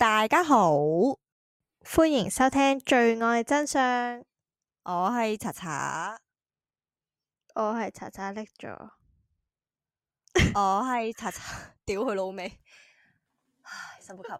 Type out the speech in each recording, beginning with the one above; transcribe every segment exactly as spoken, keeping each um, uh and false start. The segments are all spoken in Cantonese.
大家好， 歡迎收聽《罪愛真相》。 我係查查， 我係查查拎咗， 我係查查，屌佢老味，唉，深呼吸。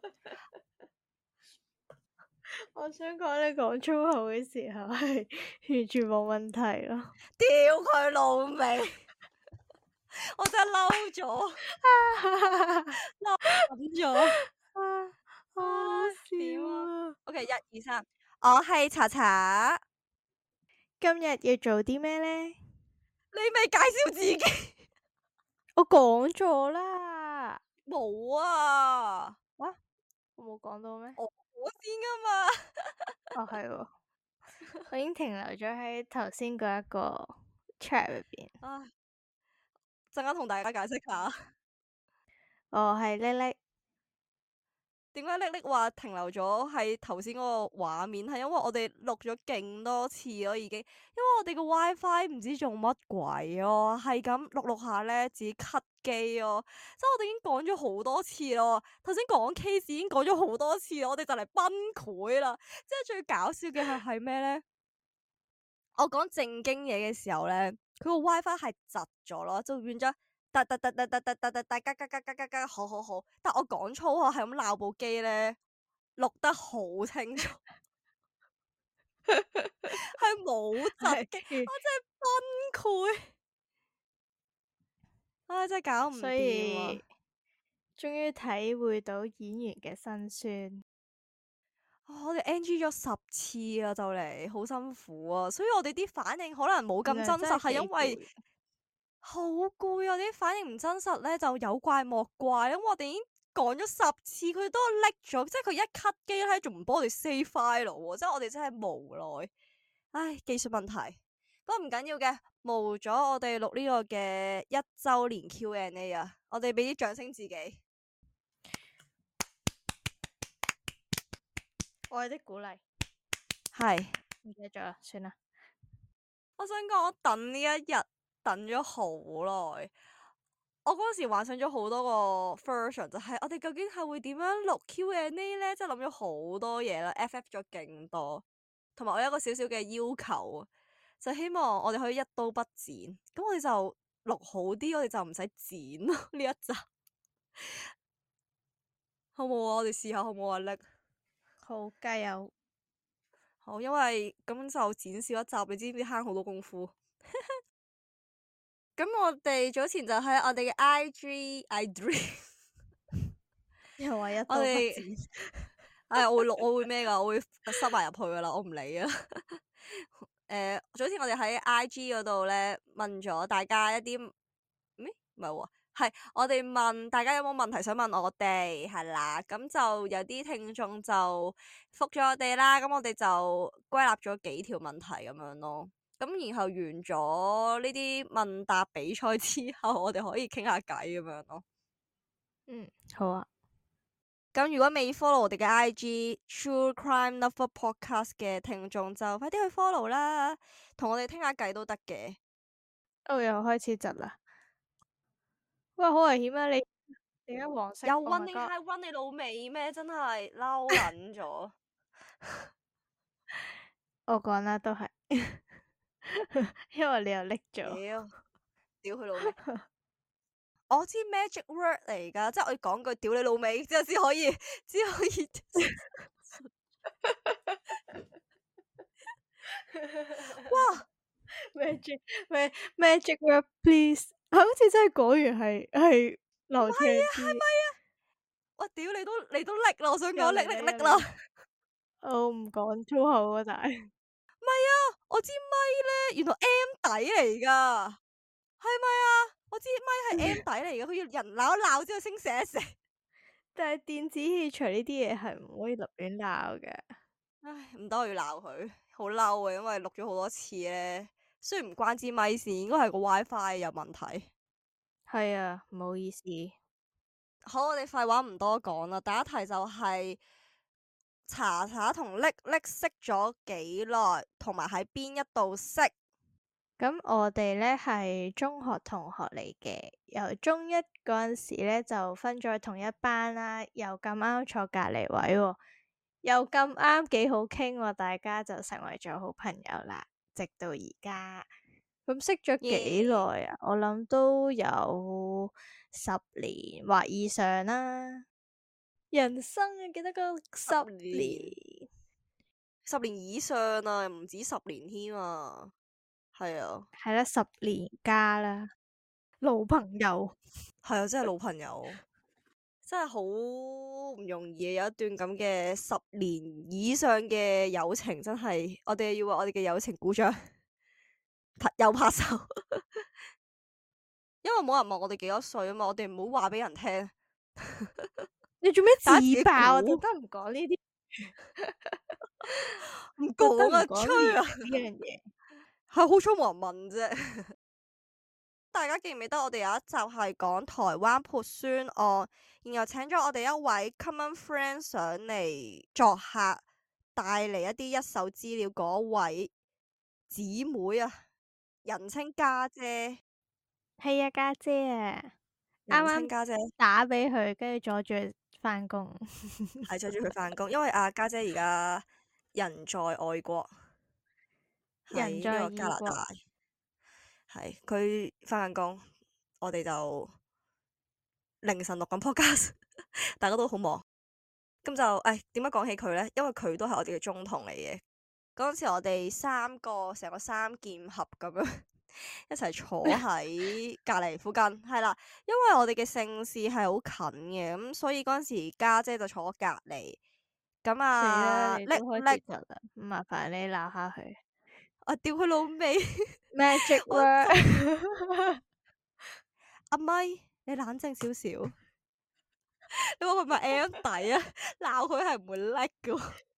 我想講你講粗口嘅時候係完全冇問題咯。 屌佢老味，我真係嬲咗，嬲緊咗， 啊，好好笑啊 ！OK，一二三，我係查查， 今日要做啲咩呢？ 你未介紹自己？ 我講咗啦。 冇啊， 哇，我冇講到咩？ 我我先噶嘛。 哦，係喎，我已經停留咗喺頭先嗰一個 chat 入邊。 唉，陣間同大家解釋下。 我係叻叻。 點解叻叻話停留咗喺頭先嗰個畫面？係因為我哋錄咗勁多次咯，已經。因為我哋個 WiFi 唔知做乜鬼咯，係咁錄錄下咧，自己 cut 機咯。即係我哋已經講咗好多次咯。頭先講 case 已經講咗好多次，我哋就嚟崩潰啦。即係最搞笑嘅係係咩咧？我講正經嘢嘅時候咧，佢個 WiFi 係窒咗咯，就變咗。噠噠噠噠噠噠噠噠噠加加加加加加，好好好。但我講粗口係咁鬧部機咧，錄得好清楚，係冇窒嘅，我真係崩潰，唉，真係搞唔所掂啊！ 以終於體會到演員嘅辛酸。 啊我哋 N G 咗十次啊，就嚟好辛苦啊，所以我哋啲反應可能冇咁真實，係因為好攰啊！啲反應唔真實咧，就有怪莫怪，因為我哋已經講咗十次，佢都拎咗，即係佢一 cut 機咧，仲唔幫我哋 save file 喎，即係我哋真係無奈。唉，技術問題，不過唔緊要嘅，冇咗我哋錄呢個嘅一周年 Q and A 啊，我哋俾啲掌聲自己。 愛的鼓勵係， 唔記得咗啦，算啦。 我想講，我等呢一日等咗好耐。我嗰時幻想咗好多個 version，就係我哋究竟係會點樣錄 Q and A 咧？即係諗咗好多嘢啦，F F 咗勁多，同埋我有一個少少嘅要求，就希望我哋可以一刀不剪，咁我哋就錄好啲，我哋就唔使剪咯呢一集，好冇啊？我哋試下好冇啊？叻， 好，加油！ 好，因為咁就剪少一集，你知唔知慳好多功夫？咁我哋早前就喺我哋嘅 I G I G 又話一刀不我哋剪， 唉，我會錄，我會咩噶？我會塞埋入去噶啦，我唔理啊。誒、呃，早前我哋喺 I G 嗰度咧問咗大家一啲咩？唔係喎，係我哋問大家有冇問題想問我哋，係啦。咁就有啲聽眾就覆咗我哋啦。咁我哋就歸納咗幾條問題咁樣咯。咁然後完咗呢啲問答比賽之後，我哋可以傾下偈咁樣咯。 嗯，好啊。 咁如果未 follow 我哋嘅 I G True Crime Lover Podcast 嘅聽眾就快啲去 follow 啦，同我哋傾下偈都得嘅。 哦，又開始窒啦！哇，好危險啊！你點解黃色？ 又 Oh my running god！ high run 你老味咩？真係嬲撚咗。 我講啦，都係，因為你又拎咗。 屌，屌佢老味！我知 magic word 嚟噶，即係我要講句屌你老味之後先可以，先可以。哇 magic magic word please，好似真係講完係係流暢啲。 係咪啊？哇！屌你都你都拎啦，我想講拎又嚟啦拎拎啦。 我唔講粗口啊，但係唔係啊，我支咪咧原來 M 底嚟噶，係咪啊？我支咪係 M 底嚟嘅，佢要人鬧一鬧之後先寫一寫。 但係電子器材呢啲嘢係唔可以立亂鬧嘅。 唉，唔得，我要鬧佢，好嬲啊！因為錄咗好多次咧，雖然唔關支咪事，應該係個 WiFi 有問題。 係啊，唔好意思。 好，我哋廢話唔多講啦。第一題就係查查同叻叻識咗幾耐，同埋喺邊一度識？ 咁我哋咧係中學同學嚟嘅，由中一嗰陣時咧就分咗同一班啦，又咁啱坐隔離位喎，又咁啱幾好傾喎，大家就成為咗好朋友啦，直到而家。咁識咗幾耶！ 耐啊？我諗都有十年或以上啦。人生啊，記得嗰十十年， 年， 十年以上啊，唔止十年添啊，係啊， 係啦，十年加啦，老朋友。 係啊，真係老朋友，真係好唔容易啊！有一段咁嘅十年以上嘅友情，真係我哋要為我哋嘅友情鼓掌，拍又拍手，因為冇人問我哋幾多歲啊嘛，我哋唔好話俾人聽， 你做咩大家自己自爆啊？特估， 登唔講呢啲， 唔特登唔講啊， 講年吹啊， 齡呢樣嘢。 係好彩冇人問啫。大家記唔記得我哋有一集係講台灣潑酸案，然後請咗我哋一位 common friend 上嚟作客，帶嚟一啲一手資料嗰位姊妹啊，人稱家姐， 係啊，家姐啊，啱人稱啱家姐打俾佢，跟住阻住佢翻工。 係阻住佢翻工，因為阿家姐而家人在外國，喺人在呢個加拿大， 異國， 係佢翻緊工，我哋就凌晨錄緊 podcast，大家都好忙。咁就誒點解講起佢呢？因為佢都係我哋嘅中同嚟嘅。嗰陣時我哋三個成個三劍俠咁樣一齊坐喺隔離附近，係啦。因為我哋嘅姓氏係好近嘅，咁所以嗰陣時家姐就坐我隔離。咁死啦！ 啊，叻你都開叻始，啦，麻煩你鬧下佢。 我屌佢老味， Magic 我就 word， 阿咪，你冷靜少少。你話佢咪 M 底啊？鬧佢係唔會叻噶，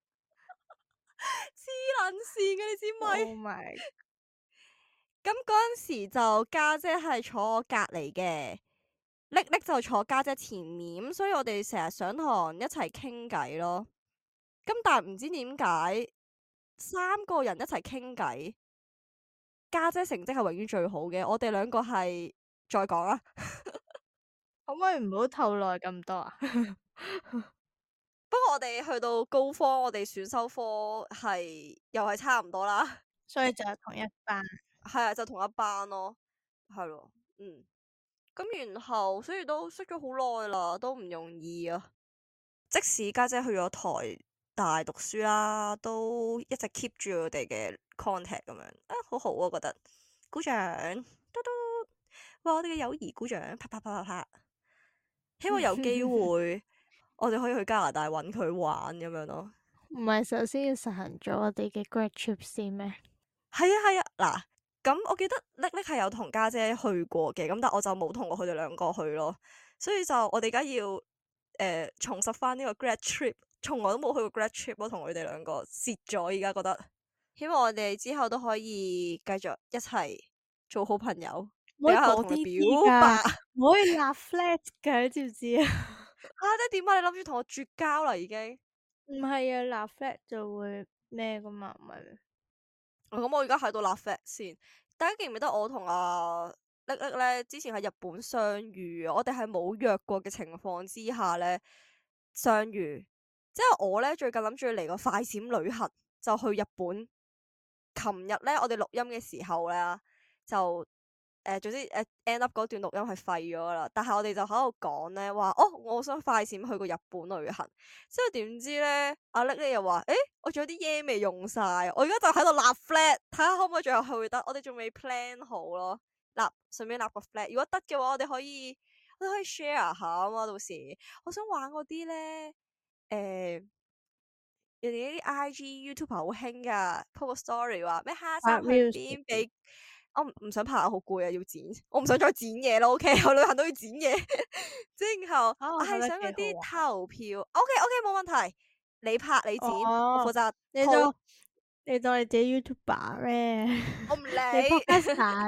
黐撚線嘅你知咪？ Oh my！ 咁嗰陣時就家姐係坐我隔離嘅，叻叻就坐家姐前面，咁所以我哋成日上堂一齊傾偈咯。咁但係唔知點解三個人一齊傾偈，家姐成績係永遠最好嘅，我哋兩個係再講啊。 可唔可以唔好透露咁多啊？ 不過我哋去到高科，我哋選修科係又係差唔多啦。 所以就係同一班。 係啊，就同一班咯，係咯，嗯。咁然後所以都識咗好耐啦，都唔容易啊。即使家姐去咗台大讀書啦，都一直 keep 住我哋嘅 contact 咁樣啊，好好啊，覺得鼓掌，嘟嘟，哇！我哋嘅友誼鼓掌，啪啪啪啪啪。希望有機會我哋可以去加拿大揾佢玩咁樣咯。 唔係首先要實行咗我哋嘅 grad trip 先咩？ 係啊係啊，嗱，咁我記得叻叻係有同家姐去過嘅，咁但我就冇同過佢哋兩個去咯，所以就我哋而家要誒、呃、重拾翻呢個 grad trip，從來都冇去過 grad trip 咯，同佢哋兩個蝕咗，而家覺得，希望我哋之後都可以繼續一齊做好朋友， 唔可以然後講呢同你啲表白。 㗎，唔可以立 flag 㗎，你知唔知啊？ 啊，即係點啊？你諗住同我絕交啦已經？ 唔係啊，立 flag 就會咩㗎嘛，唔係咩？ 咁、嗯、我而家喺度立 flag 先。大家記唔記得我同阿叻叻咧之前喺日本相遇？我哋係冇約過嘅情況之下咧相遇。即係我咧最近諗住嚟個快閃旅行，就去日本。琴日咧我哋錄音嘅時候咧就誒、呃，總之誒、呃、end up 嗰段錄音係廢咗啦。但係我哋就喺度講咧話，哦，我想快閃去個日本旅行。之後點知咧阿叻咧又話，誒，我仲有啲嘢未用晒，我而家就喺度立 flag，睇下可唔可以最後去得。我哋仲未 plan 好咯，立順便立個 flag。如果得嘅話，我哋可以我哋可以 share 下啊嘛。到時我想玩嗰啲咧，誒、呃，人哋啲 I G YouTuber 好興噶，po 個 story 話咩下山去邊俾。我唔唔想拍，好攰啊，要剪，我唔想再剪嘢咯。OK，我旅行都要剪嘢，之後、 啊、 我係想嗰啲啊、 投票。OK OK，冇問題，你拍你剪， 哦、 我負責。 你當你當你自己 YouTuber 咩？ 我唔理。 你 podcast 啊？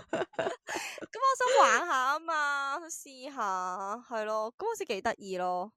咁我想玩下啊嘛，想試下，係咯，咁好似幾得意咯。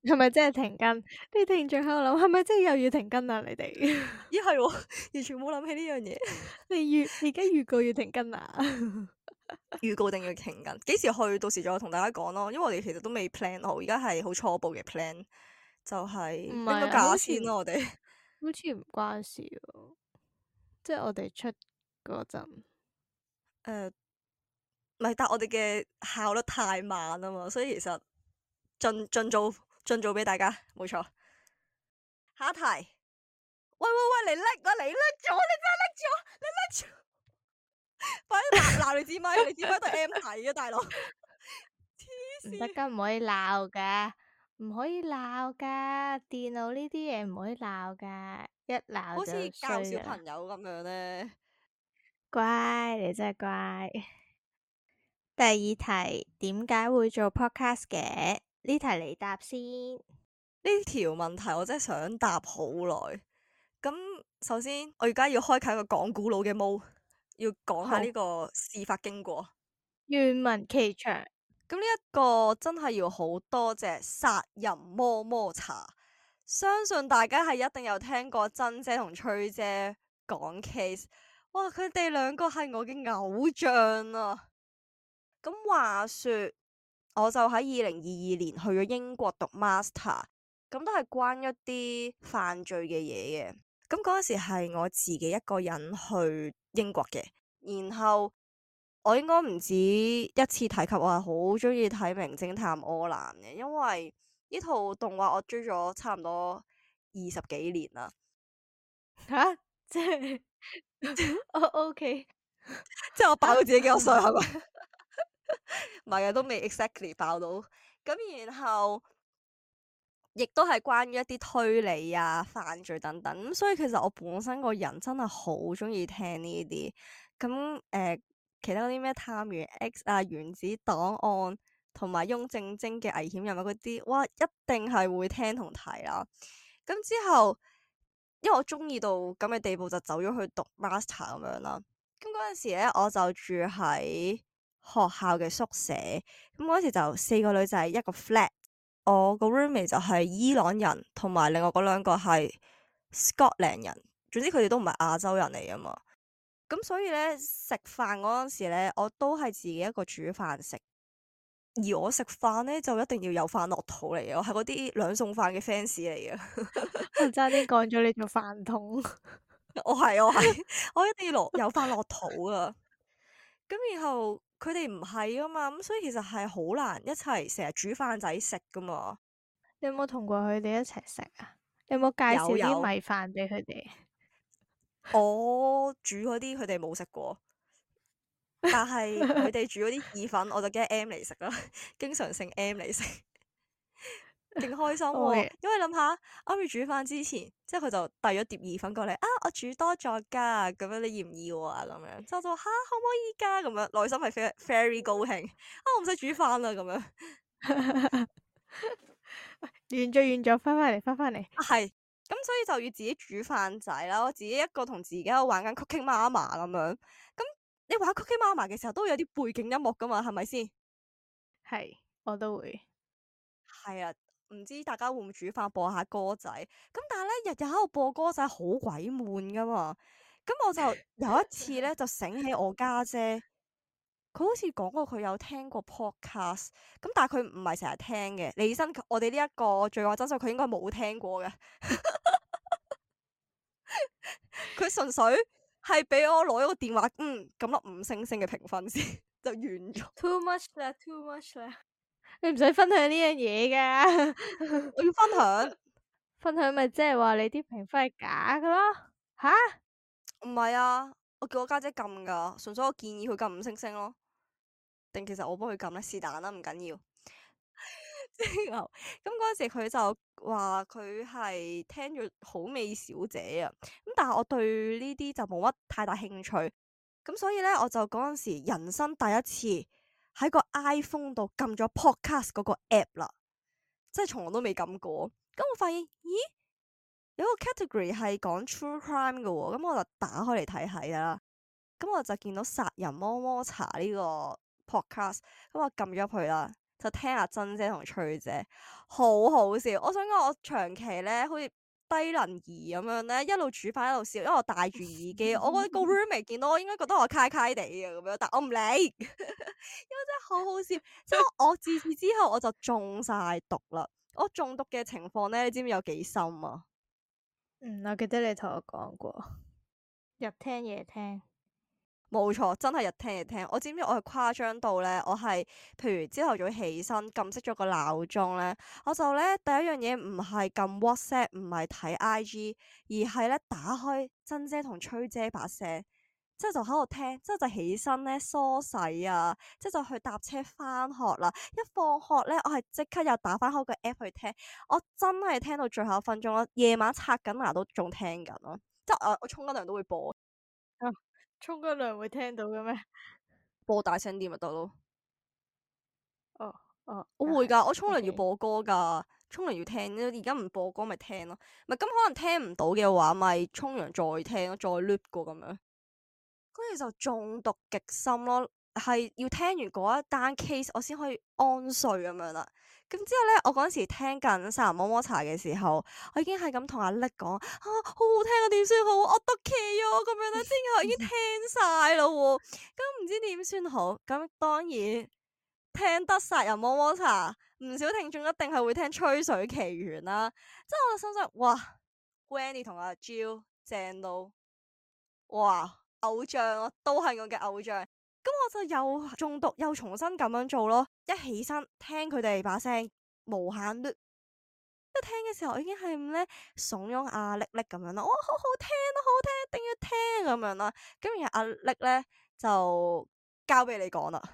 係咪真係停更？啲聽眾喺度諗，係咪真係又要停更啊？你哋咦係喎，完全冇諗起呢樣嘢。 你預你而家預告要停更啊？ 預告定要停緊，幾時去？到時再同大家講咯。因為我哋其實都未 plan 好，而家係好初步嘅 plan，就係拎咗唔係啊， 假好似先咯。我哋好似唔關事喎，即係我哋出嗰陣， 誒唔係，但我哋嘅效率太慢啊嘛，所以其實盡盡做盡做俾大家，冇錯。下一題，喂喂喂，你拎啊！你拎咗，你真係拎咗，你拎咗，快啲鬧鬧你支咪，你支咪都係 M 底嘅大佬，黐線！ 唔得噶，唔可以鬧噶，唔可以鬧噶，電腦呢啲嘢唔可以鬧噶，一鬧好似就教小衰啦。 朋友咁樣咧。 乖，你真係乖。第二題，點解會做 podcast 嘅？呢題你答先。 呢條問題我真係想答好耐。咁首先，我而家要開啟一個講古佬嘅毛，要講下好呢個事發經過。 願聞其詳。 咁呢一個真係要好多謝殺人摸摸茶，相信大家係一定有聽過珍姐同崔姐講 case。哇，佢哋兩個係我嘅偶像啊！咁話說，我就喺二零二二年去咗英國讀 master，咁都係關一啲犯罪嘅嘢嘅。咁嗰陣時係我自己一個人去英國嘅，然後我應該唔止一次提及我係好中意睇《名偵探柯南》嘅，因為呢套動畫我追咗差唔多二十幾年啦。 吓，即係我 OK。 即係我爆到自己幾多歲啊係咪？唔係啊，都未 exactly 爆到。咁然後亦都係關於一啲推理啊、犯罪等等。咁所以其實我本身個人真係好中意聽呢啲。咁誒、呃，其他嗰啲咩探員 X 啊、原子檔案同埋翁靜晶嘅危險人物嗰啲，哇，一定係會聽同睇啦。咁之後，因為我中意到咁嘅地步，就走咗去讀 master 咁樣啦。咁嗰陣時咧，我就住喺學校嘅宿舍。咁嗰時就四個女仔一個 flat，我個 roommate 就係伊朗人，同埋另外嗰兩個係 Scotland 人。總之佢哋都唔係亞洲人嚟啊嘛。咁所以咧，食飯嗰陣時咧，我都係自己一個煮飯食。而我食飯咧就一定要有飯落肚嚟嘅，我係嗰啲兩餸飯嘅 fans 嚟嘅。 我差啲講咗你做飯桶。 我係我係，我一定要落有飯落肚啊！咁然後佢哋唔係啊嘛，咁所以其實係好難一齊成日煮飯仔食噶嘛。 你有冇同過佢哋一齊食啊？你有冇介紹有有啲米飯俾佢哋？ 我煮嗰啲佢哋冇食過，但係佢哋煮嗰啲意粉我就驚 M 嚟食啦，經常性 M 嚟食。勁開心喎、 我嘅因為諗下啱要煮飯之前，即係佢就遞咗碟意粉過嚟啊！我煮多咗㗎，咁樣你要唔要啊？咁樣之後就話吓可唔可以㗎？咁樣內心係 very very 高興啊！我唔使煮飯啦咁樣完咗完咗，翻返嚟翻返嚟。 啊係咁，所以就要自己煮飯仔啦。我自己一個同自己喺度玩緊 Cooking Mama 咁樣。咁你玩 Cooking Mama 嘅時候都會有啲背景音樂㗎嘛？係咪先？ 係，我都會。 係啊，唔知大家會唔會煮飯播下歌仔？咁但係咧，日日喺度播歌仔好鬼悶噶嘛。咁我就有一次咧，就醒起我家姐，佢好似講過佢有聽過 podcast，咁但係佢唔係成日聽嘅。李生，我哋呢一個罪案真相，佢應該冇聽過嘅。佢純粹係俾我攞咗個電話，嗯，撳粒五星星嘅評分先，就完咗。 Too much 啦，too much 啦。你唔使分享呢樣嘢噶， 我要分享。 分享咪即係話你啲評分係假噶咯？吓？ 唔係啊，我叫我家姐撳噶，純粹我建議佢撳五星星咯。定其實我幫佢撳咧，是但啦，唔緊要。之後咁嗰陣時佢就話佢係聽咗好味小姐啊，咁但係我對呢啲就冇乜太大興趣，咁所以咧我就嗰陣時人生第一次喺個 iPhone 度撳咗 Podcast 嗰個 app 啦，即係從來都未撳過。咁我發現咦有個 category 係講 true crime 嘅喎，咁我就打開嚟睇睇啦。咁我就見到殺人摸摸茶呢個 podcast，咁我撳咗入去啦。 就聽阿珍姐同崔姐，好好笑。我想講我長期咧好似低能兒咁樣咧，一路煮飯一路笑，因為我戴住耳機。我個個 roommate 見到我應該覺得我揩揩地嘅咁樣，但我唔理，因為真係好好笑。即係我自此之後我就中晒毒啦。我中毒嘅情況咧，你知唔知有幾深啊？ 嗯，我記得你同我講過，日聽夜聽。 冇錯，真係日聽夜聽。我知唔知我係誇張到咧？我係譬如朝頭早起身撳熄咗個鬧鐘咧，我就咧第一樣嘢唔係撳 WhatsApp，唔係睇 I G，而係咧打開珍姐同崔姐把聲，之後就喺度聽，之後就起身咧梳洗啊，之後就去搭車翻學啦。一放學咧，我係即刻又打翻開個 app 去聽，我真係聽到最後一分鐘咯。夜晚刷緊牙都仲聽緊咯，即係我我沖緊涼都會播。 啊，沖個涼會聽到嘅咩？ 播大聲啲咪得咯。 哦哦，又係我會㗎，我沖涼 OK 要播歌㗎，沖涼要聽。而家唔播歌咪聽咯，咪咁可能聽唔到嘅話，咪沖涼再聽咯，再 loop 過咁樣。跟住就中毒極深咯，係要聽完嗰一單 case 我先可以安睡咁樣啦。咁之後咧，我嗰陣時聽緊殺人摸摸茶嘅時候，我已經係咁同阿叻講啊，好好聽啊，點算好？我得企啊咁樣咧，之後已經聽晒啦喎，咁唔知點算好？咁當然聽得殺人摸摸茶，唔少聽眾一定係會聽吹水奇緣啦。即係我心想，哇 Granny 同阿 Jill 正到，哇！偶像咯，都係我嘅偶像。咁我就又中毒，又重新咁樣做咯。一起身聽佢哋把聲，無限 loop。一聽嘅時候，我已經係咁咧慫恿阿力力咁樣啦。哇，好好聽啊，好聽，一定要聽咁樣啦。咁然後阿力咧就交俾你講啦。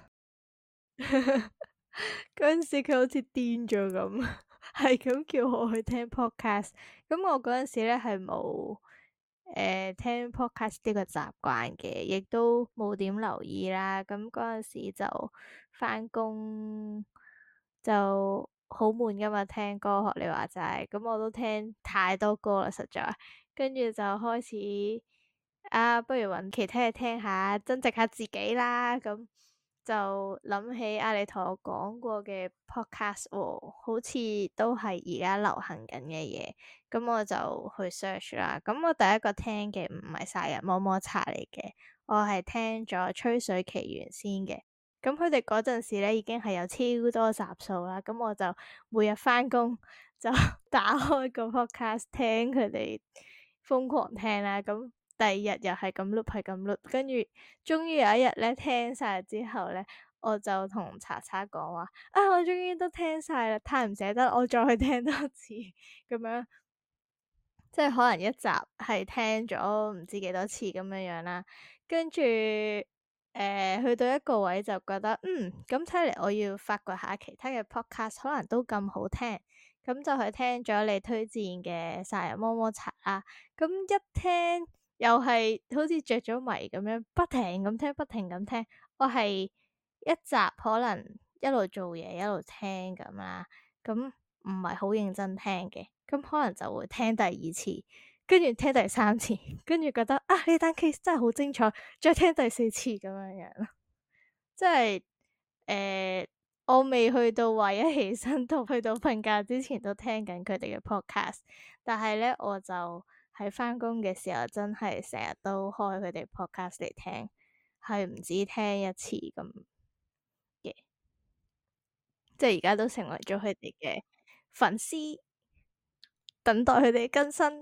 嗰陣時佢好似癲咗咁，係咁叫我去聽 podcast。咁我嗰陣時咧係冇誒聽 podcast 呢個習慣嘅，亦都冇點留意啦。咁嗰陣時就返工就好悶㗎嘛，聽歌學你話齋，咁我都聽太多歌啦，實在。跟住就開始啊，不如揾其他嘢聽下，增值下自己啦。咁就諗起啊，你同我講過嘅 podcast 喎，好似都係而家流行緊嘅嘢。咁我就去 search 啦。咁我第一個聽嘅唔係殺人摸摸茶嚟嘅，我係聽咗《吹水奇緣》先嘅。咁佢哋嗰陣時咧已經係有超多集數啦。咁我就每日返工就打開個 podcast 聽佢哋瘋狂聽啦。咁第二日又係咁碌，係咁碌，跟住終於有一日咧聽晒之後咧，我就同查查講話啊，我終於都聽晒啦，太唔捨得，我再去聽多次咁樣。即係可能一集係聽咗唔知幾多次咁樣樣啦，跟住誒去到一個位就覺得嗯，咁睇嚟我要發掘下其他嘅 podcast，可能都咁好聽，咁就去聽咗你推薦嘅殺人摸摸茶啦。咁一聽又係好似着咗迷咁樣，不停咁聽，不停咁聽。我係一集可能一路做嘢一路聽咁啦，咁唔係好認真聽嘅。咁可能就會聽第二次，跟住聽第三次，跟住覺得啊呢單 case 真係好精彩，再聽第四次咁樣樣咯。即係誒、呃，我未去到話一起身到去到瞓覺之前都聽緊佢哋嘅 podcast，但係咧我就喺返工嘅時候真係成日都開佢哋 podcast 嚟聽，係唔止聽一次咁嘅，即係而家都成為咗佢哋嘅粉絲。等待佢哋更新。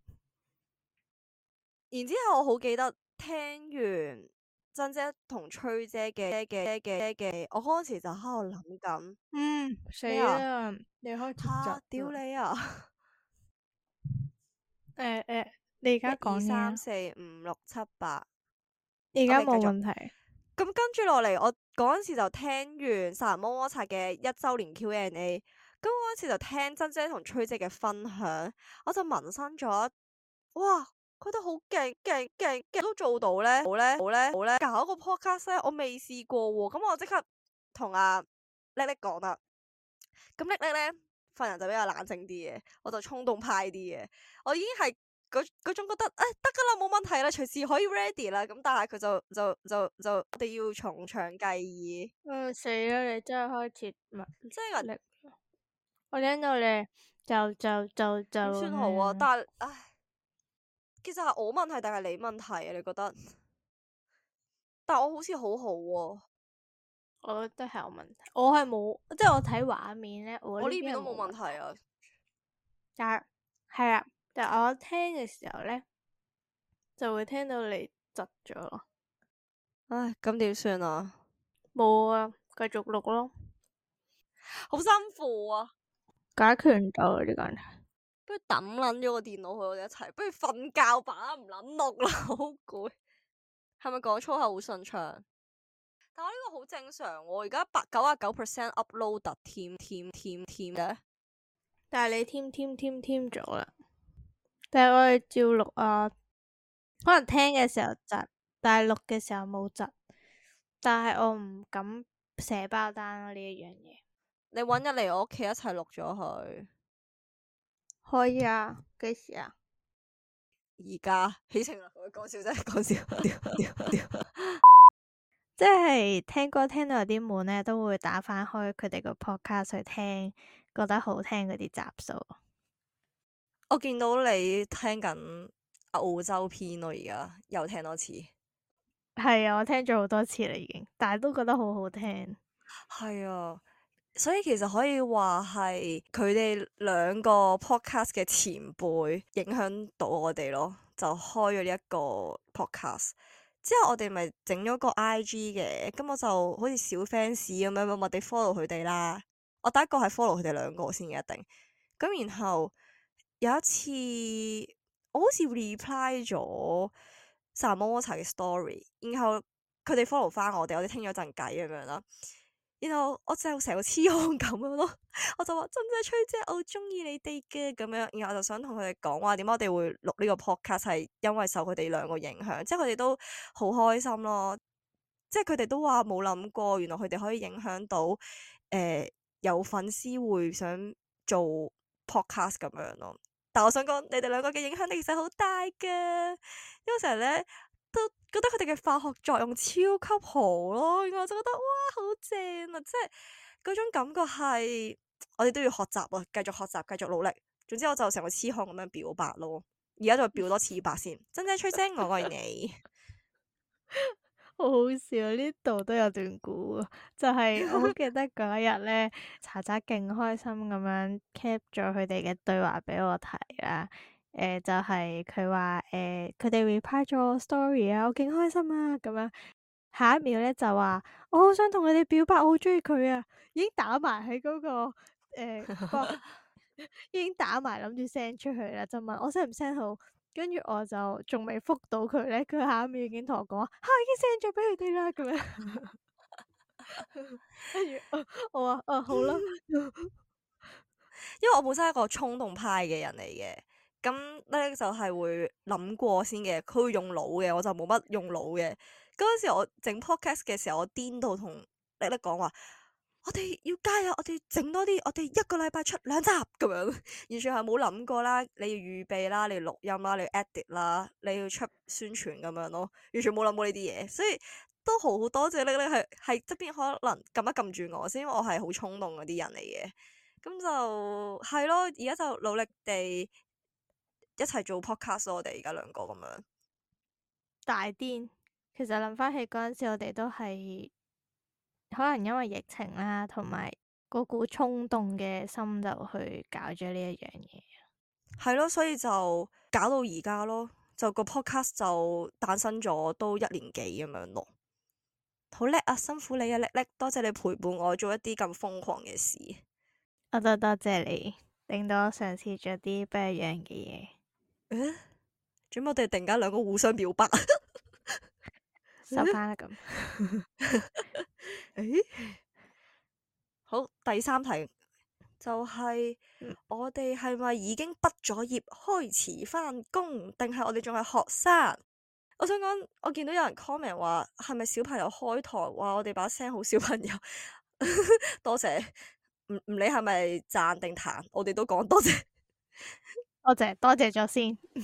然之後我好記得聽完珍姐同崔姐嘅嘅嘅嘅，我嗰陣時就喺度諗緊嗯，死咩啊？ 啦！你開始嚇！ 窒屌啦。 你啊！ 誒誒，你而家一二講嘢啊？ 三四五六七八而家 ，OK，繼續。 冇問題。 咁跟住落嚟，我嗰陣時就聽完殺人摸摸茶嘅一週年 Q and A，咁嗰陣時就聽珍姐同崔姐嘅分享，我就萌生咗，哇！佢哋好勁勁勁勁都做到咧，好咧好咧好咧，搞一個 podcast 咧，我未試過喎，咁我即刻同阿叻叻講啦。咁叻叻咧份人就比較冷靜啲嘅，我就衝動派啲嘅，我已經係嗰嗰種覺得誒得噶啦，冇問題啦，隨時可以 ready 啦。咁但係佢就就就就我哋要從長計議。 嗯，死啦！你真係開始唔係即係力，我聽到你就就就就點算好啊？ 嗯但係唉，其實係我問題定係你問題啊？你覺得？但我好似好好喎， 我覺得係有問題。我係冇，即係我睇畫面咧，我我呢邊係呢邊都冇問冇問題。 題啊。 但係係啊，但係我聽嘅時候咧，就會聽到你窒咗咯。 唉，咁點算啊？ 冇啊，繼續錄咯。 好辛苦啊！ 解決唔到呢個問題。 不如抌撚咗個電腦去我哋一齊，不如瞓覺吧，唔撚錄啦，好攰。係咪講粗口好順暢？但我呢個好正常喎，而家八九啊九 percent upload 特添添添添嘅。 但係你添添添添咗啦，但係我哋照錄啊，可能聽嘅時候窒，但係錄嘅時候冇窒，但係我唔敢寫包單咯呢一樣嘢。 你揾日嚟我屋企一齊錄咗佢。 可以啊，幾時啊？ 而家起程啦，講笑啫，講笑。 即係聽歌聽到有啲悶咧，都會打翻開佢哋個 podcast 去聽，覺得好聽嗰啲集數。 我見到你聽緊澳洲篇咯，而家又聽多次。 係啊，我聽咗好多次啦已經，但係都覺得好好聽。 係啊，所以其實可以話係佢哋兩個 podcast 嘅前輩影響到我哋咯，就開咗呢一個 podcast。之後我哋咪整咗個 I G 嘅，咁我就好似小 fans 咁樣默默地 follow 佢哋啦。我第一個係 follow 佢哋兩個先嘅一定。咁然後有一次我好似 reply 咗薩摩摩茶嘅 story，然後佢哋 follow 翻我哋，我哋傾咗陣偈咁樣啦。然後我就成個痴漢咁樣咯，我就話真真吹姐，我好中意你哋嘅咁樣。然後我就想同佢哋講話，點解我哋會錄呢個 podcast 係因為受佢哋兩個影響，即係佢哋都好開心咯。即係佢哋都話冇諗過，原來佢哋可以影響到誒、呃、有粉絲會想做 podcast 咁樣咯。但我想講，你哋兩個嘅影響力其實好大㗎，因為成日咧都覺得佢哋嘅化學作用超級好咯，然後我就覺得哇好正啊！即係嗰種感覺係我哋都要學習啊，繼續學習，繼續努力。總之我就成個痴漢咁樣表白咯，而家就表多次白先。真真吹聲，我愛你。 好好笑，呢度都有段故，就係、是、我好記得嗰一日咧，查查勁開心咁樣 cap 咗佢哋嘅對話俾我睇啦。誒、呃，就係佢話誒，佢哋 reply 咗我 story 啊，我勁開心啊，咁樣下一秒咧就話我好想同佢哋表白，我好中意佢啊，已經打埋喺嗰個誒、呃、個已經打埋諗住 send 出去啦，就問我 send 唔 send 好。跟住我就仲未覆到佢咧，佢下一秒已經同我講話吓，已經 send 咗俾佢哋啦，咁樣。跟住我話啊好啦， 因為我本身係一個衝動派嘅人嚟嘅，咁咧就係會諗過先嘅，佢會用腦嘅，我就冇乜用腦嘅。嗰陣時我整 podcast 嘅時候，我顛到同叻叻講話，我哋要加油，我哋整多啲，我哋一個禮拜出兩集咁樣，完全係冇諗過啦。你要預備啦，你要錄音啦，你要 edit 啦，你要出宣傳咁樣咯，完全冇諗過呢啲嘢，所以都好多謝叻叻係係側邊可能撳一撳住我先，因為我係好衝動嗰啲人嚟嘅。咁就係咯，而家就努力地一齊做 podcast 咯，我哋而家兩個咁樣。 大癲。其實諗翻起嗰陣時，我哋都係可能因為疫情啦，同埋嗰股衝動嘅心就去搞咗呢一樣嘢。 係咯，所以就搞到而家咯，就個 podcast 就誕生咗都一年幾咁樣咯。好叻啊，辛苦你啊，叻叻，多謝你陪伴我做一啲咁瘋狂嘅事。 我都多謝你，令到我嘗試咗啲不一樣嘅嘢。 誒，做咩我哋突然間兩個互相表白？ 收翻啦咁。 誒，好，第三題就係、 嗯我哋係咪已經畢咗業開始返工，定係我哋仲係學生？我想講，我見到有人 comment 話係咪小朋友開台，話我哋把聲好小朋友。多謝，唔唔理係咪讚定彈，我哋都講多謝。 多謝多謝咗先。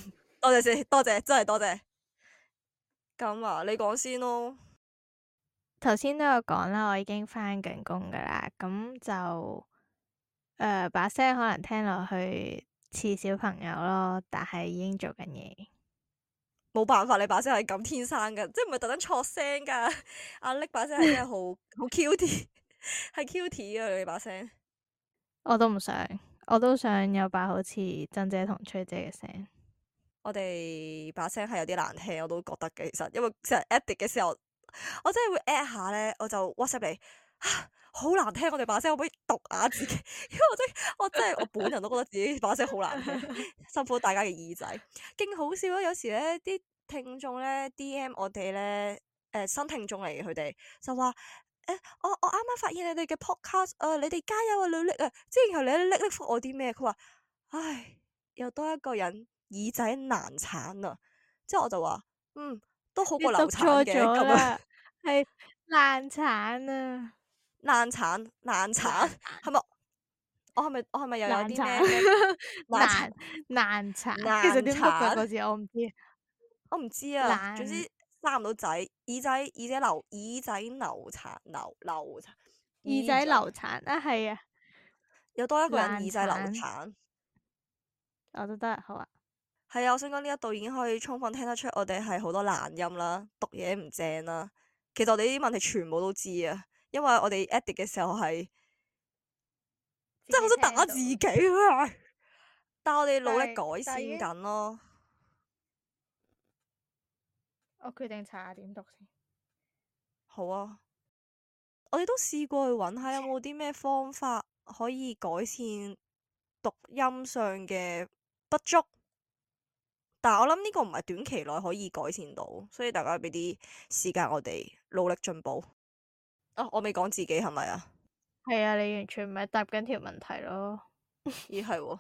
多謝先，多謝，真係多謝。咁啊，你講先咯。 頭先都有講啦，我已經返緊工噶啦，咁就誒把聲可能聽落去似小朋友咯，但係已經做緊嘢。 冇辦法，你把聲係咁天生噶，即係唔係特登錯聲噶。阿力把聲係真係好好 cute，係 cute 啊！你把聲， 我都唔想，我都想有把好似珍姐同崔姐嘅聲。 我哋把聲係有啲難聽，我都覺得嘅。其實因為成日 edit 嘅時候，我真係會 at 下咧，我就 WhatsApp 你，啊好難聽我哋把聲，可唔可以讀下自己？因為我真我真係我本人都覺得自己把聲好難聽，辛苦大家嘅耳仔，勁好笑啊！有時咧啲聽眾咧 D M 我哋咧，誒、新聽眾嚟嘅，佢哋就話。誒、我我啱啱發現你哋嘅 podcast，誒、你哋加油啊，努力啊！之後然後你叻叻覆我啲咩？佢話，唉，又多一個人耳仔難產啊！之後我就話，嗯，都好過你讀流產錯嘅咁樣。 咗啦，係難產啊， 難產難產難係咪？我係咪我係咪又有難啲咩產， 咩難產難難產，其實難點讀㗎個產？ 字我唔知。 我唔知啊，總之難生唔到仔，耳仔耳仔流耳仔流產流流產耳仔流耳仔產啊，係啊， 有多一個人難耳仔流產產。 我都得，好啊。 係啊，我想講呢一度已經可以充分聽得出我哋係好多懶音啦，讀嘢唔正啦。其實我哋呢啲問題全部都知啊，因為我哋 edit 嘅時候係真係好想打自己啊！但係我哋努力改善緊咯。 我決定查下點讀先。 好啊，我哋都試過去揾下有冇啲咩方法可以改善讀音上嘅不足。但係我諗呢個唔係短期內可以改善到，所以大家俾啲時間我哋努力進步。啊，我未講自己係咪啊？ 係啊，你完全唔係答緊條問題咯。 咦係喎，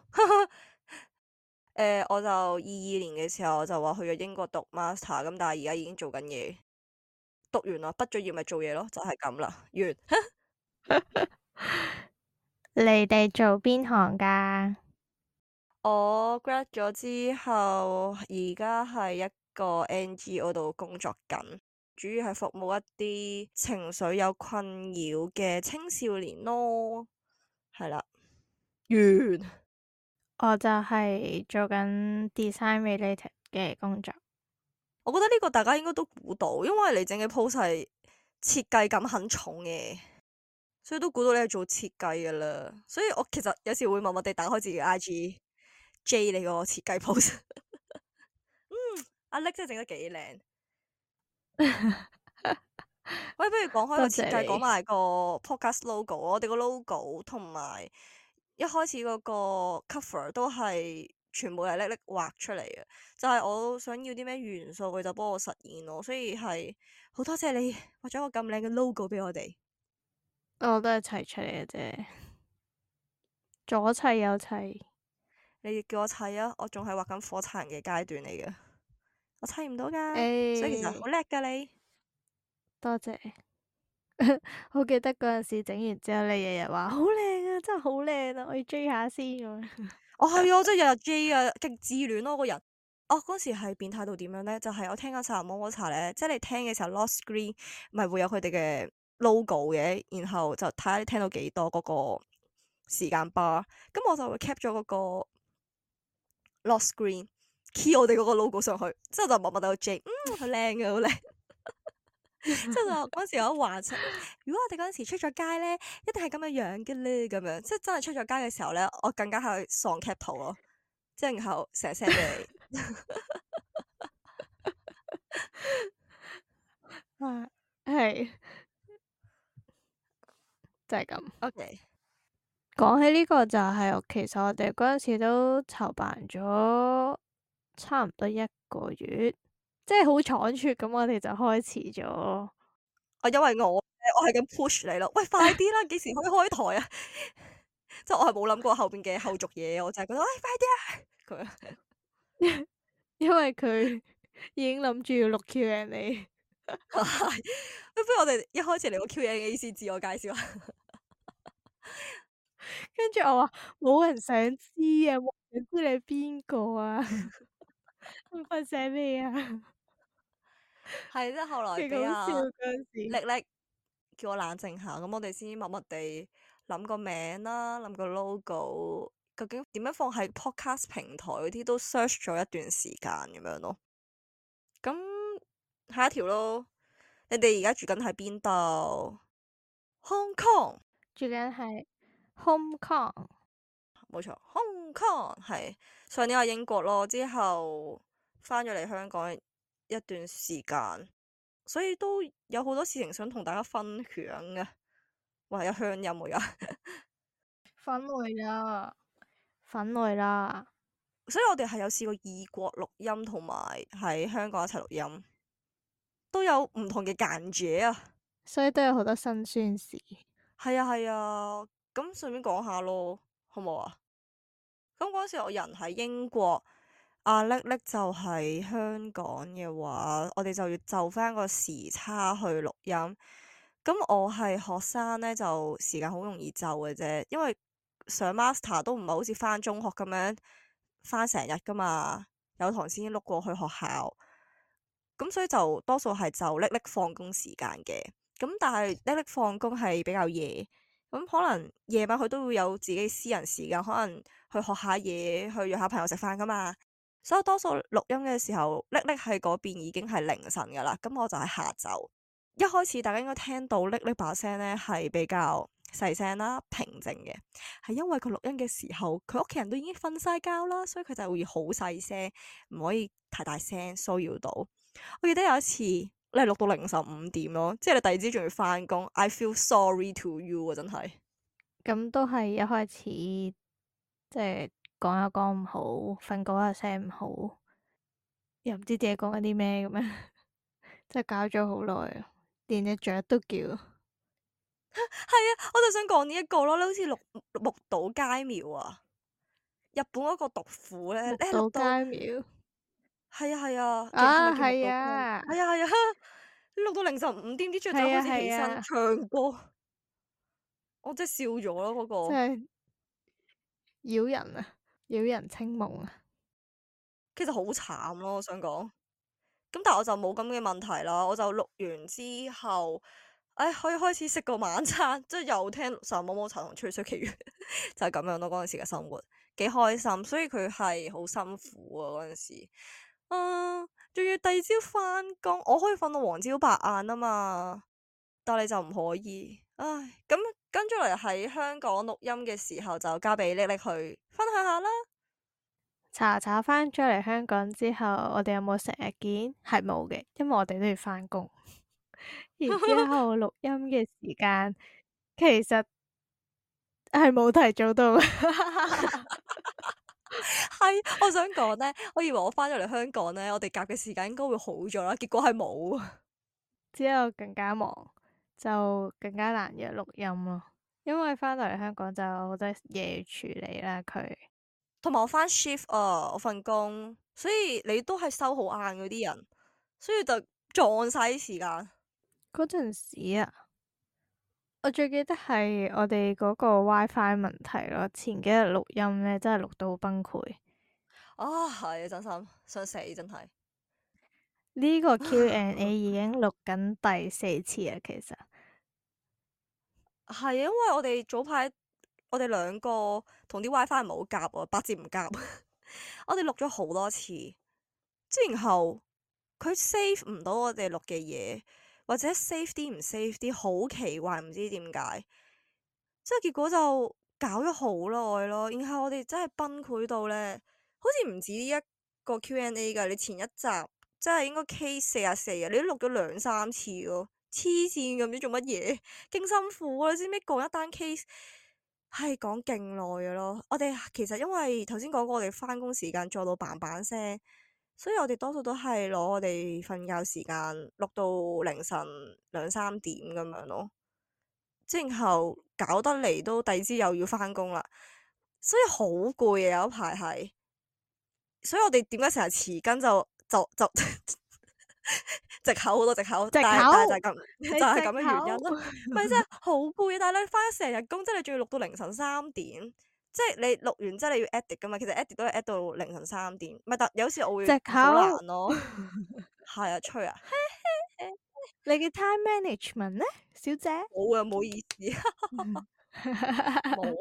誒我就二二年嘅時候我就話去咗英國讀 master，咁但係而家已經做緊嘢，讀完啦，畢咗業咪做嘢咯，就係咁啦，完。 你哋做邊行㗎？ 我 grad 咗之後，而家係一個 N G O 度工作緊，主要係服務一啲情緒有困擾嘅青少年咯，係啦，完。 我就係做緊 design related 嘅工作。 我覺得呢個大家應該都估到，因為你整嘅 post 係設計感很重嘅，所以都估到你係做設計噶啦。所以我其實有時會默默地打開自己嘅 I G，J 你個設計 post。嗯，阿叻真係整得幾靚。喂，不如講開個多謝設計， 你講埋個 podcast logo。我哋個 logo 同埋一開始嗰個 cover 都係全部係叻叻畫出嚟嘅，就係、我想要啲咩元素，佢就幫我實現咯。所以係好多謝你畫咗個咁靚嘅 logo 俾我哋。 我都係砌出嚟嘅啫，左砌右砌。 你叫我砌啊，我仲係畫緊火柴人嘅階段嚟嘅，我砌唔到噶， 誒所以其實好叻噶你。 多謝。好記得嗰陣時整完之後，你日日話好靚啊，真係好靚啊，我要追下先咁樣。 我係啊，真係日日 J 啊，極自戀咯個人。哦，嗰時係變態到點樣咧？就係、我聽緊薩摩摩茶咧，即係你聽嘅時候 lock screen 咪會有佢哋嘅 logo 嘅，然後就睇下你聽到幾多嗰個時間 bar。咁我就會 cap 咗嗰個 lock screen，key 我哋嗰個 logo 上去，之後就默默地 J，嗯，好靚嘅，好靚。之後就嗰時我幻想，如果我哋嗰陣時出咗街咧，一定係咁樣樣嘅咧，咁樣即係真係出咗街嘅時候咧，我更加係喪 cap 圖咯，即係然後成日 send 俾你。 啊，係就係咁。 OK， 講起呢個就係、我其實我哋嗰陣時都籌辦咗差唔多一個月，即係好倉促咁，我哋就開始咗。 我因為我我係咁 push 你咯，喂快啲啦，幾時可以開台啊？即係我係冇諗過後邊嘅後續嘢，我就係覺得喂快啲啊咁樣。 因為佢已經諗住要錄 Q and A。 不如我哋一開始嚟個 Q and A 先自我介紹下。 跟住我話冇人想知啊，冇人知你係邊個啊。 瞓醒未啊？ 係即係後來幾搞笑俾阿嗰陣時。 力力叫我冷靜下，咁我哋先默默地諗個名啦，諗個 logo，究竟點樣放喺 podcast 平台嗰啲都 search 咗一段時間咁樣咯。咁下一條咯，你哋而家住緊喺邊度？Hong Kong， 住緊係 Hong Kong， 冇錯，Hong Kong 係上年喺英國咯，之後翻咗嚟香港一段時間，所以都有好多事情想同大家分享嘅。哇，有鄉音喎而家， 粉梅啦，粉梅啦， 所以我哋係有試過異國錄音，同埋喺香港一齊錄音，都有唔同嘅間者啊。 所以都有好多辛酸事。 係啊係啊，咁順便講下咯，好唔好啊？咁嗰時我人喺英國，阿叻叻就喺香港嘅話，我哋就要就翻個時差去錄音。咁我係學生咧，就時間好容易就嘅啫，因為上 master 都唔係好似翻中學咁樣翻成日噶嘛，有堂先碌過去學校。咁所以就多數係就叻叻放工時間嘅。咁但係叻叻放工係比較夜，咁可能夜晚佢都會有自己私人時間，可能去學下嘢，去約下朋友食飯噶嘛。所以多數錄音嘅時候，叻叻喺嗰邊已經係凌晨噶啦。咁我就喺下晝。一開始大家應該聽到叻叻把聲咧係比較細聲啦、平靜嘅，係因為佢錄音嘅時候，佢屋企人都已經瞓晒覺啦，所以佢就會好細聲，唔可以太大聲騷擾到。我記得有一次你係錄到凌晨五點咯，即係你第二朝仲要翻工。I feel sorry to you 啊，真係。 咁都係一開始即係講又講唔好，瞓嗰下聲唔好，又唔知自己講緊啲咩咁樣，即係搞咗好耐啊，連隻雀都叫。 係啊，我就想講呢一個咯，你好似綠木島佳苗啊，日本嗰個毒婦咧， 木你係錄島到佳苗係啊係啊，其實係啊， 咪叫木島係佳苗？ 啊， 係啊係啊，你錄到凌晨五點，啲雀仔係啊開始起身係啊， 唱歌，我真係笑咗咯嗰個。 真係擾人啊，擾人清夢啊！ 其實好慘咯，我想講。咁但係我就冇咁嘅問題啦，我就錄完之後，唉，可以開始食個晚餐，即係又聽《神摸摸茶》同《吹水奇緣》，就係咁樣咯。嗰陣時嘅生活幾開心，所以佢係好辛苦啊嗰陣時。啊，仲要第二朝翻工，我可以瞓到黃朝白晏啊嘛，但係你就唔可以。唉，咁跟住嚟喺香港錄音嘅時候，就交俾叻叻去分享下啦。 查查翻咗嚟香港之後，我哋有冇成日見？係冇嘅，因為我哋都要翻工。然之後錄音嘅時間其實係冇提早到。 係，我想講咧，我以為我翻咗嚟香港咧，我哋夾嘅時間應該會好咗啦，結果係冇。 之後更加忙，就更加難約錄音咯。因為翻到嚟香港就有好多嘢要處理啦，佢同埋我翻 shift 啊，我份工，所以你都係收好晏嗰啲人，所以就撞晒啲時間。 嗰陣時啊，我最記得係我哋嗰個 WiFi 問題咯。前幾日錄音咧，真係錄到好崩潰。 啊，係真心想死，真係。 呢個 Q and A 已經錄緊第四次啦，其實係因為我哋早排我哋兩個同啲 WiFi 唔係好夾啊，八字唔夾。我哋錄咗好多次，之然後佢 save 唔到我哋錄嘅嘢，或者 save 啲唔 save 啲，好奇怪，唔知點解。即係結果就搞咗好耐咯。然後我哋真係崩潰到咧，好似唔止呢一個 Q and A 噶，你前一集即係應該 Case 四啊四啊，你都錄咗兩三次咯，黐線咁，唔知做乜嘢，勁辛苦啊！你知唔知講一單 case 係講勁耐嘅咯？我哋其實因為頭先講過，我哋翻工時間做到嘭嘭聲，所以我哋多數都係攞我哋瞓覺時間錄到凌晨兩三點咁樣咯。之後搞得嚟都第二朝又要翻工啦，所以好攰啊！有一排係，所以我哋點解成日遲更就就就藉口好多藉口， 藉口但係但係就係咁， 你就係咁嘅原因藉口咯。咪真係好攰啊！但係你翻咗成日工，即係你仲要錄到凌晨三點， 即係你錄完之後你要 edit 噶嘛，其實 edit 都係 edit 到凌晨三點，唔係但有時我會藉口好難咯。係啊，吹啊， 你嘅 time management 呢，小姐？ 冇啊，唔好意思，冇，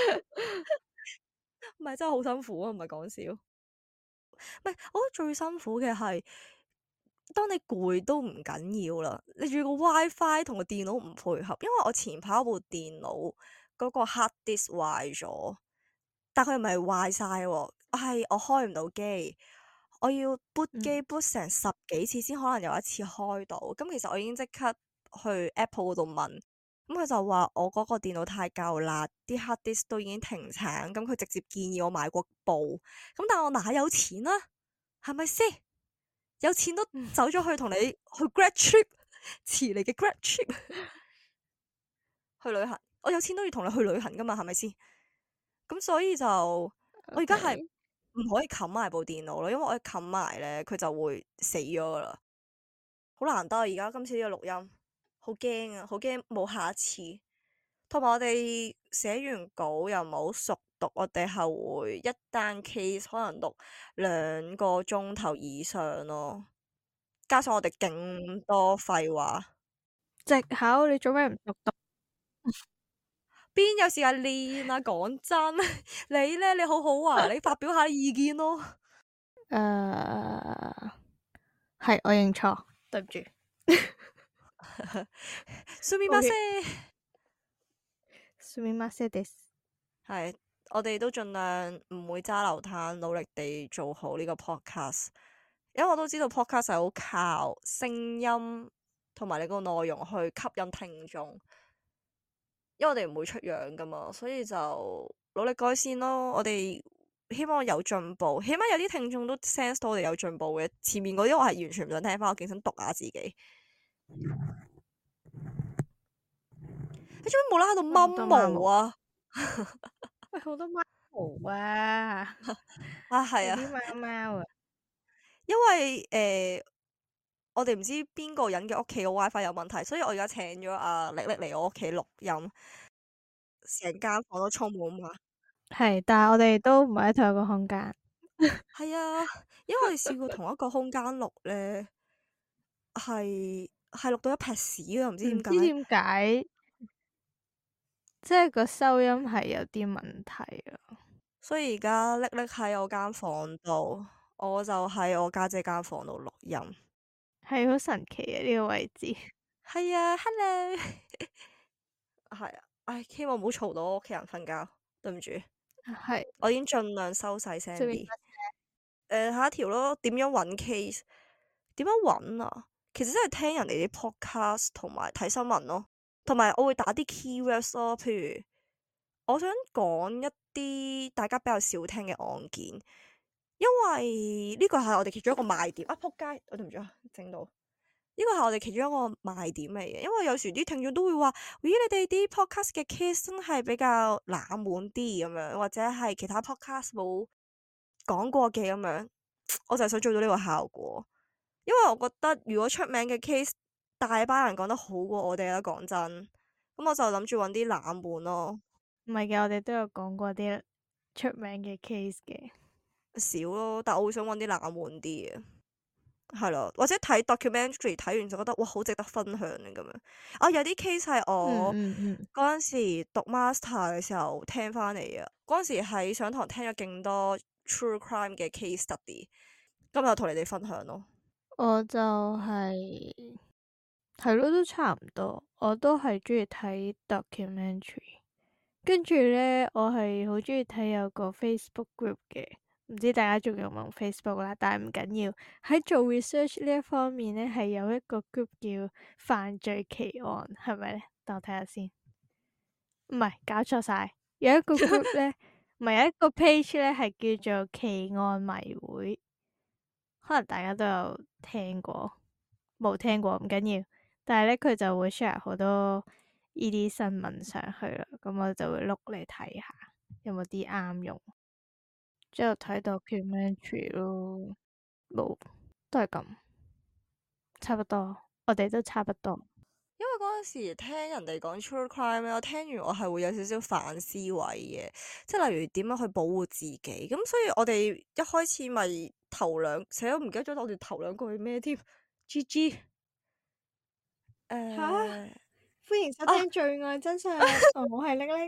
唔係真係好辛苦啊，唔係講笑。唔係，我覺得最辛苦嘅係，當你攰都唔緊要啦，你仲要個 WiFi 同個電腦唔配合，因為我前排部電腦嗰個 hard disk 壞咗，但佢唔係壞晒喎，係我開唔到機，我要 boot 機嗯 boot 成十幾次先可能有一次開到。咁其實我已經即刻去 Apple 嗰度問，咁佢就話我嗰個電腦太舊啦，啲 hard disk 都已經停產，咁佢直接建議我買個部，咁但我哪有錢啊？係咪先？有錢都走咗去同你去 grad trip，遲嚟嘅 grad trip 去旅行，我有錢都要同你去旅行噶嘛，係咪先？咁所以就我而家係 OK 唔可以冚埋部電腦咯，因為我一冚埋咧，佢就會死咗噶啦。好難得啊！而家今次呢個錄音，好驚啊，好驚冇下一次。同埋我哋寫完稿又冇熟讀，我哋係會一單 case 可能錄兩個鐘頭以上咯，加上我哋勁多廢話， 藉口，你做咩唔讀讀？ 邊有時間練啊？講真，你咧你好好啊，你發表下意見咯。 誒，係我認錯，對唔住。 すみませ OK， ん。 すみませんです。 係，我哋都盡量唔會揸流灘，努力地做好呢個 podcast。因為我都知道 podcast 係好靠聲音同埋你個內容去吸引聽眾，因為我哋唔會出樣噶嘛，所以就努力改善咯。我哋希望有進步，起碼有啲聽眾都 sense 到我哋有進步嘅。前面嗰啲我係完全唔想聽翻，我勁想讀下自己。你做咩冇啦啦喺度掹毛啊？ 喂，好多貓毛啊！ 啊，係啊， 有啲貓貓啊！ 因為誒、呃我哋唔知邊個人嘅屋企個 WiFi 有問題，所以我而家請咗阿力力嚟我屋企錄音，成間房都充滿嘛。 係，但係我哋都唔係喺同一個空間。 係啊，因為我哋試過同一個空間錄咧，係係錄到一撇屎啊！唔知點解， 唔知點解，即係個收音係有啲問題啊！ 所以而家力力喺我間房度，我就喺我家姐間房度錄音。 係好神奇啊！呢個位置。 係啊，hello，係啊，唉，希望唔好嘈到我屋企人瞓覺，對唔住， 係， 我已經盡量收細聲上面啲。誒、下一條咯，點樣揾 case？點樣揾啊？其實真係聽人哋啲 podcast 同埋睇新聞咯，同埋我會打啲 keywords 咯。譬如我想講一啲大家比較少聽嘅案件，因為呢個係我哋其中一個賣點啊！仆街，我對唔住啊，整到呢個係我哋其中一個賣點嚟嘅。因為有時啲聽眾都會話：咦，你哋啲 podcast 嘅 case 真係比較冷門啲咁樣，或者係其他 podcast 冇講過嘅咁樣。我就係想做到呢個效果，因為我覺得如果出名嘅 case 大班人講得好過我哋啦，講真，咁我就諗住揾啲冷門咯， 唔係嘅，我哋都有講過啲出名嘅 case 嘅。 少咯，但我會想揾啲冷門啲嘅，係咯，或者睇 documentary 睇完就覺得哇好值得分享嘅咁樣。啊，有啲 case 係我嗯嗯嗯， 嗰陣時讀 master 嘅時候聽翻嚟嘅，嗰陣時喺上堂聽咗勁多 true crime 嘅 case study，今日同你哋分享咯。 我就係係咯，都差唔多。我都係中意睇 documentary。跟住咧，我係好中意睇有個 Facebook group 嘅，唔知大家仲有冇 Facebook 啦，但係唔緊要。喺做 research 呢一方面咧，係有一個 group 叫犯罪奇案，係咪咧？等我睇下先。唔係，搞錯晒。有一個 group 咧，唔係有一個 page 咧，係叫做奇案迷會。可能大家都有聽過，冇聽過唔緊要。但係咧，佢就會 share 好多呢啲新聞上去啦，咁我就會碌嚟睇下有冇啲啱用。之後睇 documentary 咯，冇，都係咁，差不多。我哋都差不多。 因為嗰陣時聽人哋講 true crime 咧，我聽完我係會有少少反思位嘅，即係例如點樣去保護自己。咁所以我哋一開始咪頭兩，死都唔記得咗我哋頭兩個係咩添？G G，誒、 吓， 呃、 歡迎收啊， 聽《罪案真相》哦，我係玲玲。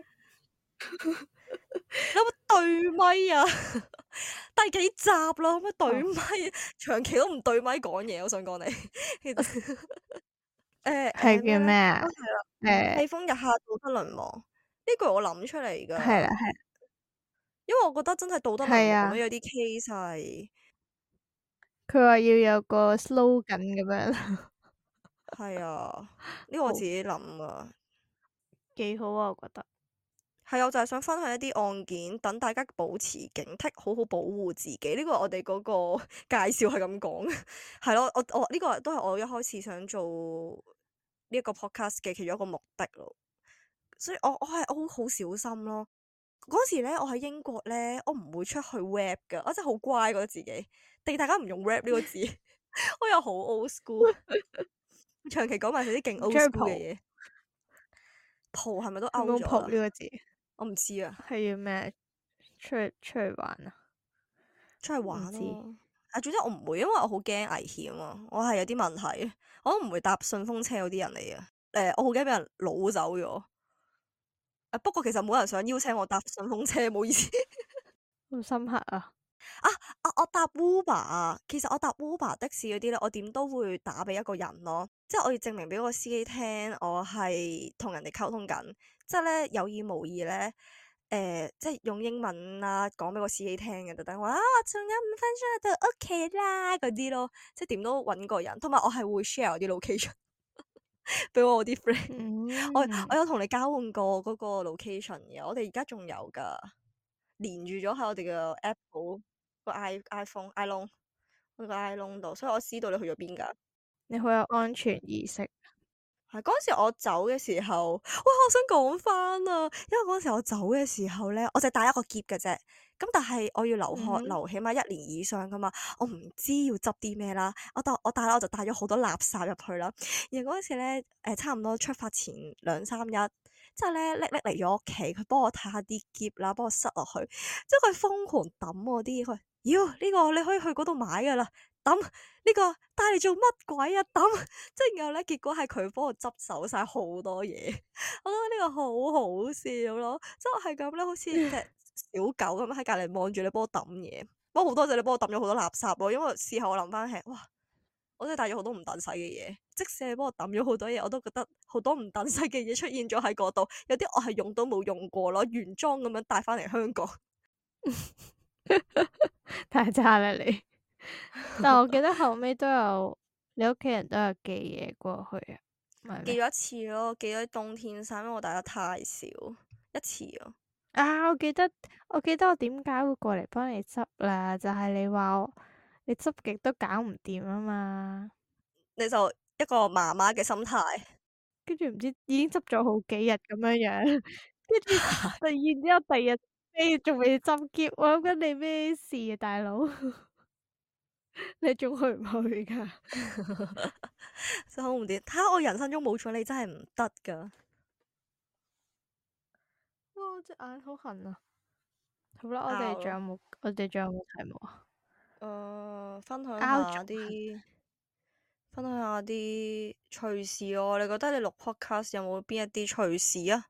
你可唔可以對咪啊？第幾集啦？可唔可以對咪？長期都唔對咪講嘢，我想講你。其實誒誒係咩咧？ 叫咩啊？ 啊係啦， 誒， 世風日下，道德淪亡呢句我諗出嚟係啦， 㗎， 係因為我覺得真係道德淪係啊。 亡咯，有啲 case 係佢話要有個 slogan 咁樣， 係啊，呢個我好自己諗啊。 幾好啊，我覺得。 係啊，我就係想分享一啲案件，等大家保持警惕，好好保護自己。呢個我哋嗰個介紹係咁講，係咯，我我呢個都係我一開始想做呢一個 podcast 嘅其中一個目的咯。所以我我係我好小心咯。嗰時咧，我喺英國咧，我唔會出去 rap 噶，我真係好乖覺得自己。定大家唔用 rap 呢個字，我又好 old school，長期講埋晒啲勁 old 追 school 嘅蒲嘢。蒲係咪都有 out 冇蒲咗啦？ 呢個字？ 我唔知啊。 係要咩？出去出去玩啊？ 出去玩唔知。 咯。啊，總之我唔會，因為我好驚危險啊，我係有啲問題，我都唔會搭順風車嗰啲人嚟啊。誒、我好驚俾人擄走咗。啊，不過其實冇人想邀請我搭順風車，唔好意思。 好深刻啊！ 啊啊！我搭 Uber 啊，其實我搭 Uber 的士嗰啲咧，我點都會打俾一個人咯，即係我要證明俾個司機聽，我係同人哋溝通緊，即係咧有意無意咧，誒、即係用英文啦講俾個司機聽嘅，特登話啊，仲有五分鐘就到屋企啦嗰啲咯，即係點都揾個人，同埋我係會 share 我啲 location 俾我啲 friend，我嗯， 我有同你交換過嗰個 location 嘅，我哋而家仲有㗎，連住咗喺我哋嘅 Apple 個 i iPhone iPhone 我個 iPhone 度，所以我知道你去咗邊㗎。 你好有安全意識。 係嗰陣時我走嘅時候，哇！我想講翻啊，因為嗰陣時我走嘅時候咧，我就帶一個篋嘅啫。咁但係我要留學嗯哼留起碼一年以上噶嘛，我唔知要執啲咩啦。我帶我帶啦，我就帶咗好多垃圾入去啦。然後嗰陣時咧，誒、差唔多出發前兩三日，之後咧拎拎嚟咗屋企，佢幫我睇下啲篋啦，幫我塞落去。之後佢瘋狂抌我啲嘢，佢話：妖呢、呢個你可以去嗰度買噶啦，抌呢、呢個帶嚟做乜鬼啊？抌！即係然後咧，結果係佢幫我執手晒好多嘢，我覺得呢個好好笑咯。即係我係咁咧，好似隻小狗咁喺隔離望住你幫我抌嘢。不過好多謝你幫我抌咗好多垃圾咯，因為事後我諗翻起，哇！我真係帶咗好多唔等使嘅嘢。即使你幫我抌咗好多嘢，我都覺得好多唔等使嘅嘢出現咗喺嗰度。有啲我係用都冇用過咯，原裝咁樣帶翻嚟香港。 太差啦你！但我記得後尾都有你屋企人都有寄嘢過去啊，唔係咩？ 寄咗一次咯，寄咗冬天衫，因為我帶得太少，一次啊。 啊！我記得我記得我點解會過嚟幫你執啦，就係你話我你執極都搞唔掂啊嘛， 你就一個媽媽嘅心態。 跟住唔知已經執咗好幾日咁樣樣，跟住突然之後第二日你仲未執篋，我諗緊你咩事啊，大佬？你仲去唔去㗎？ 真好唔掂，睇下我人生中冇咗你真係唔得噶。 哇！隻眼好痕啊！好啦，我哋拗咯。 仲有冇？我哋仲有冇題目啊？ 誒、分享拗下仲痕。 啲，分享下啲趣事咯。你覺得你錄 podcast 有冇邊一啲趣事啊？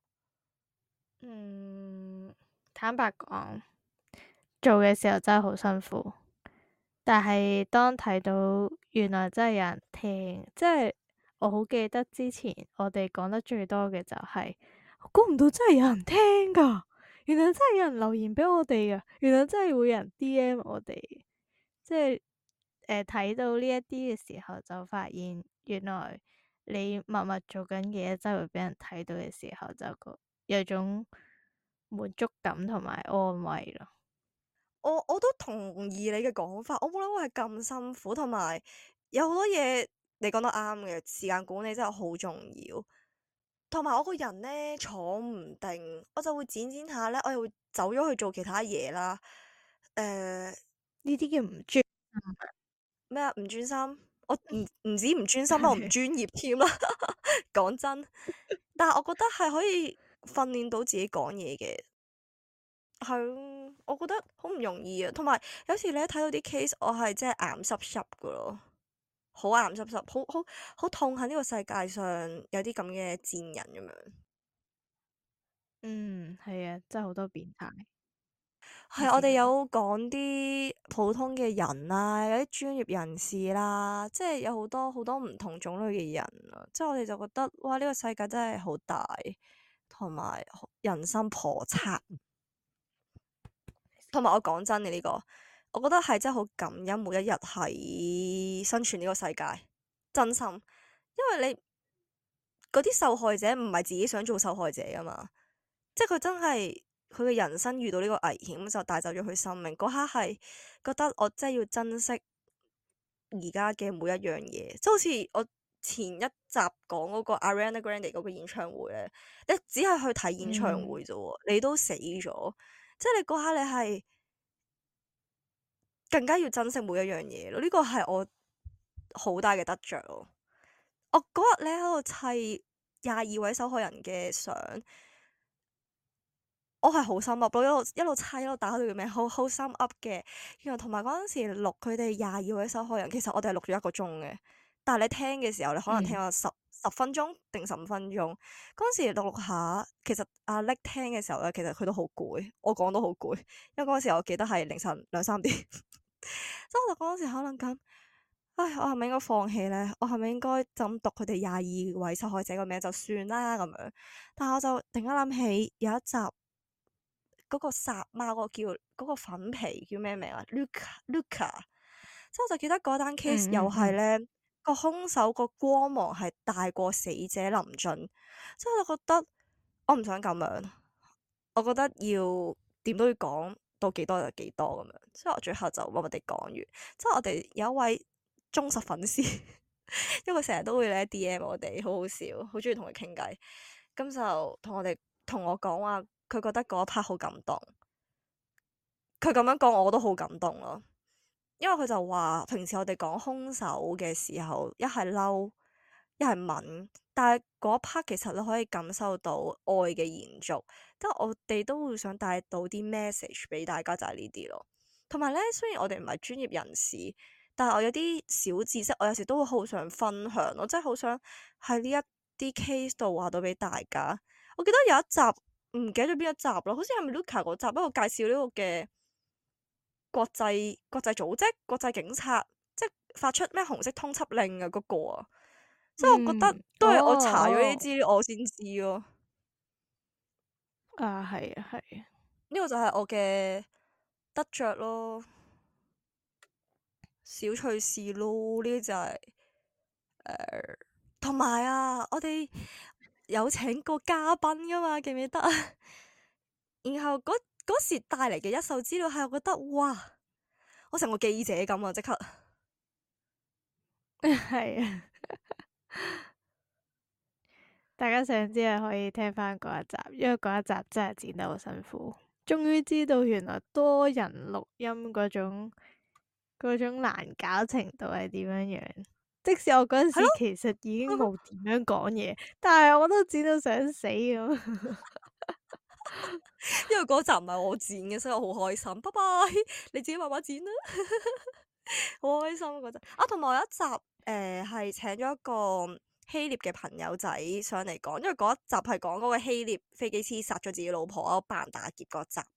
嗯，坦白講，做嘅時候真係好辛苦，但係當睇到原來真係有人聽，即係我好記得之前我哋講得最多嘅就係、我估唔到真係有人聽噶，原來真係有人留言俾我哋噶，原來真係會有人 D M 我哋，即係誒睇到呢一啲嘅時候就發現原來你默默做緊嘅嘢真係會俾人睇到嘅時候，就個有種滿足感同埋安慰咯。 我我都同意你嘅講法，我冇諗過係咁辛苦，同埋有好多嘢你講得啱嘅，時間管理真係好重要。同埋我個人咧坐唔定，我就會剪剪下咧，我又會走咗去做其他嘢啦。誒、 呢啲叫唔專咩啊？唔專心。 我唔唔止唔專心啦，我唔專業添啦。講真，但係我覺得係可以訓練到自己講嘢嘅。係咯，我覺得好唔容易啊。同埋有，有時你一睇到啲 case，我係真係眼濕濕噶咯，好眼濕濕，好好好痛恨呢個世界上有啲咁嘅賤人咁樣。 嗯，係啊，真係好多變態。 係我哋有講啲普通嘅人啦，有啲專業人士啦，即係有好多好多唔同種類嘅人啊。即係我哋就覺得哇，呢個世界真係好大，同埋人心叵測。同埋我講真嘅呢個，我覺得係真係好感恩每一日喺生存呢個世界，真心，因為你嗰啲受害者唔係自己想做受害者㗎嘛，即係佢真係佢嘅人生遇到呢個危險就帶走咗佢生命，嗰刻係覺得我真係要珍惜而家嘅每一樣嘢，即係好似我前一集講嗰個 Ariana Grande 嗰個演唱會咧，你只係去睇演唱會啫喎，嗯、你都死咗。即係你嗰下你係更加要珍惜每一樣嘢咯，呢個係我好大嘅得着咯。我嗰日咧喺度砌廿二位受害人嘅相，我係好心噏咯，一路一路砌一路打佢哋嘅名，好好心噏嘅。然後同埋嗰陣時錄佢哋廿二位受害人，其實我哋係錄咗一個鐘嘅，但係你聽嘅時候，你可能聽咗十、嗯、十分鐘定十五分鐘。嗰陣時錄錄下，其實阿叻聽嘅時候咧，其實佢都好攰，我講都好攰，因為嗰陣時我記得係凌晨兩三點，即係我就嗰陣時可能咁，唉，我係咪應該放棄咧？我係咪應該就咁讀佢哋廿二位受害者個名就算啦咁樣？但係我就突然間諗起有一集。嗰個殺貓嗰個叫嗰、嗰個粉皮叫咩名啊 Luca Luca，之後我就記得嗰單 case 又係咧個兇手個光芒係大過死者臨盡，之後我就覺得我唔想咁樣，我覺得要點都要講到幾多就幾多咁樣，所以我最後就默默地講完。之後我哋有一位忠實粉絲，因為成日都會咧 D M 我哋，好好笑，好中意同佢傾偈，咁就同我哋同我講話。佢覺得嗰一 part 好感動，佢咁樣講我都好感動咯。因為佢就話平時我哋講兇手嘅時候，一係嬲，一係敏，但係嗰一 part 其實你可以感受到愛嘅延續，即係我哋都會想帶到啲 message 俾大家，就係呢啲咯。同埋咧，雖然我哋唔係專業人士，但係我有啲小知識，我有時都會好想分享咯，即係好想喺呢一啲 case 度話到俾大家。我記得有一集。唔記得咗邊一集咯，好似係咪 Luca 嗰集，不過介紹呢個嘅國際國際組織、國際警察，即係發出咩紅色通緝令啊嗰、嗰個啊，即係、嗯、我覺得都係我查咗呢啲資料我先知咯。 啊，係啊，係啊， 呢個就係我嘅得着咯，小趣事咯，呢啲就係、是、誒，同、呃、埋啊，我哋。有請過嘉賓噶嘛，記唔記得啊？然後嗰嗰時帶嚟嘅一手資料係，我覺得哇，我成個記者咁啊！即刻係啊，大家想知係可以聽翻嗰一集，因為嗰一集真係剪得好辛苦。終於知道原來多人錄音嗰種嗰種難搞程度係點樣樣。即使我嗰陣時其實已經冇點樣講嘢，但係我都剪到想死咁。 因為嗰集唔係我剪嘅，所以我好開心。拜拜，你自己慢慢剪啦。好開心嗰陣啊，同埋有一集誒係、呃、請咗一個希臘嘅朋友仔上嚟講，因為嗰一集係講嗰個希臘飛機師殺咗自己老婆，扮打劫嗰集。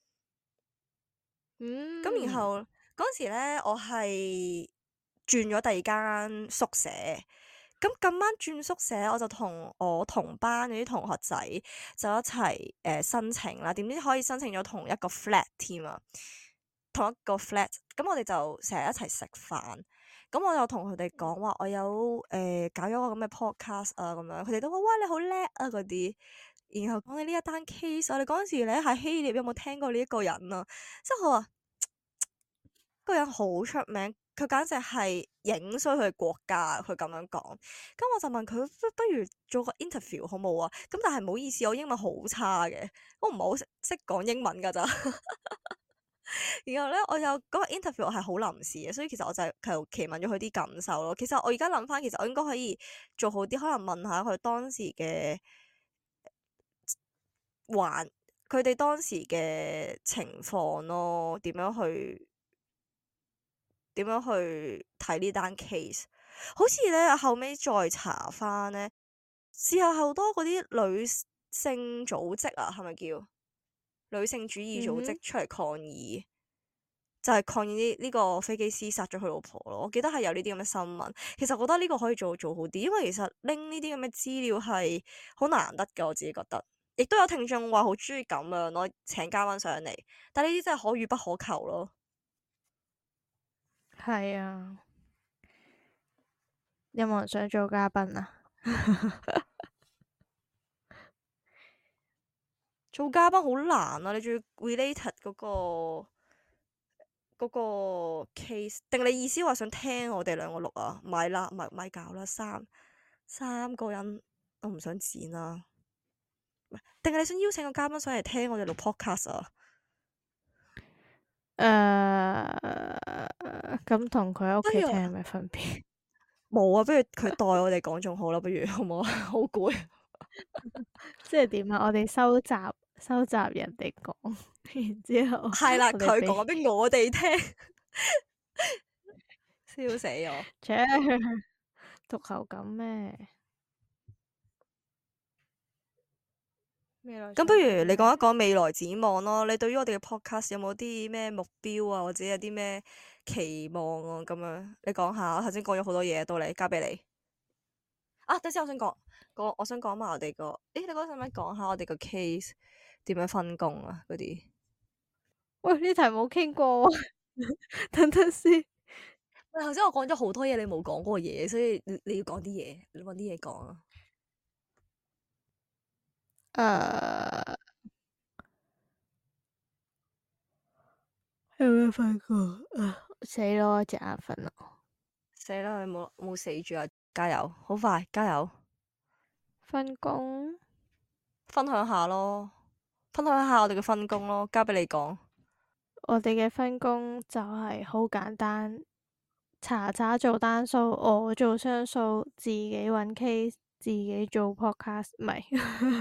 嗯， 咁然後嗰時咧，我係。轉咗第二間宿舍，咁咁啱轉宿舍，我就同我同班嗰啲同學仔就一齊誒、呃、申請啦。點知可以申請咗同一個 flat 添啊，同一個 flat。咁我哋就成日一齊食飯。咁我就同佢哋講話，我有誒、呃、搞咗個咁嘅 podcast 啊，咁樣佢哋都話哇你好叻啊嗰啲。然後講起呢一單 case，我哋嗰陣時咧喺希臘有冇聽過呢一個人啊？即係佢話，個人好出名。佢簡直係影衰佢國家，佢咁樣講。咁我就問佢，不如做個 interview 好冇啊？咁但係唔好意思，我英文好差嘅，我唔係好識識講英文㗎咋。 然後咧，我有嗰個 interview 我係好臨時嘅，所以其實我就係求其問咗佢啲感受咯。其實我而家諗翻，其實我應該可以做好啲，可能問下佢當時嘅環，佢哋當時嘅情況咯，點樣去點樣去睇呢單 case。好似咧後尾再查翻咧，事後好多嗰啲女性組織啊，係咪叫女性主義組織嗯哼出嚟抗議？就係抗議呢呢個飛機師殺咗佢老婆咯，我記得係有呢啲咁嘅新聞。其實我覺得呢個可以做做好啲，因為其實拎呢啲咁嘅資料係好難得嘅，我自己覺得。亦都有聽眾話好中意咁樣咯，請嘉賓上嚟，但呢啲真係可遇不可求咯。 係啊，有冇人想做嘉賓啊？ 做嘉賓好難啊，你仲要 related 嗰個嗰個 case，定你意思話想聽我哋兩個錄啊？唔係啦，唔係唔係搞啦，三三個人我唔想剪啦。定係你想邀請個嘉賓上嚟聽我哋錄 podcast 啊？ 誒，咁同佢屋企聽有咩分別？ 冇啊，不如佢代我哋講仲好啦，不如好唔好啊？好攰。 即係點啊？我哋收集收集人哋講，然之後係啦， 我哋俾佢講俾我哋聽，笑死我。 切讀後感咩？ 咁不如你講一講未來展望咯。你對於我哋嘅 podcast 有冇啲咩目標啊，或者有啲咩期望啊？咁樣你講下。我頭先講咗好多嘢，到你交俾你。啊，等陣先，我想講講，我想講埋我哋個。誒，你嗰陣使唔使講下我哋個 case 點樣分工啊？嗰啲。 喂，呢題冇傾過，等等先。 喂，頭先我講咗好多嘢，你冇講過嘢，所以你你要講啲嘢，你揾啲嘢講啊。 誒，有咩分工啊？死咯，隻眼瞓咯。 死啦！你冇冇死住啊！加油，好快，加油！ 分工分享下咯，分享下我哋嘅分工咯，交俾你講。 我哋嘅分工就係好簡單，查查做單數，我做雙數，自己揾 case，自己做 podcast，唔係，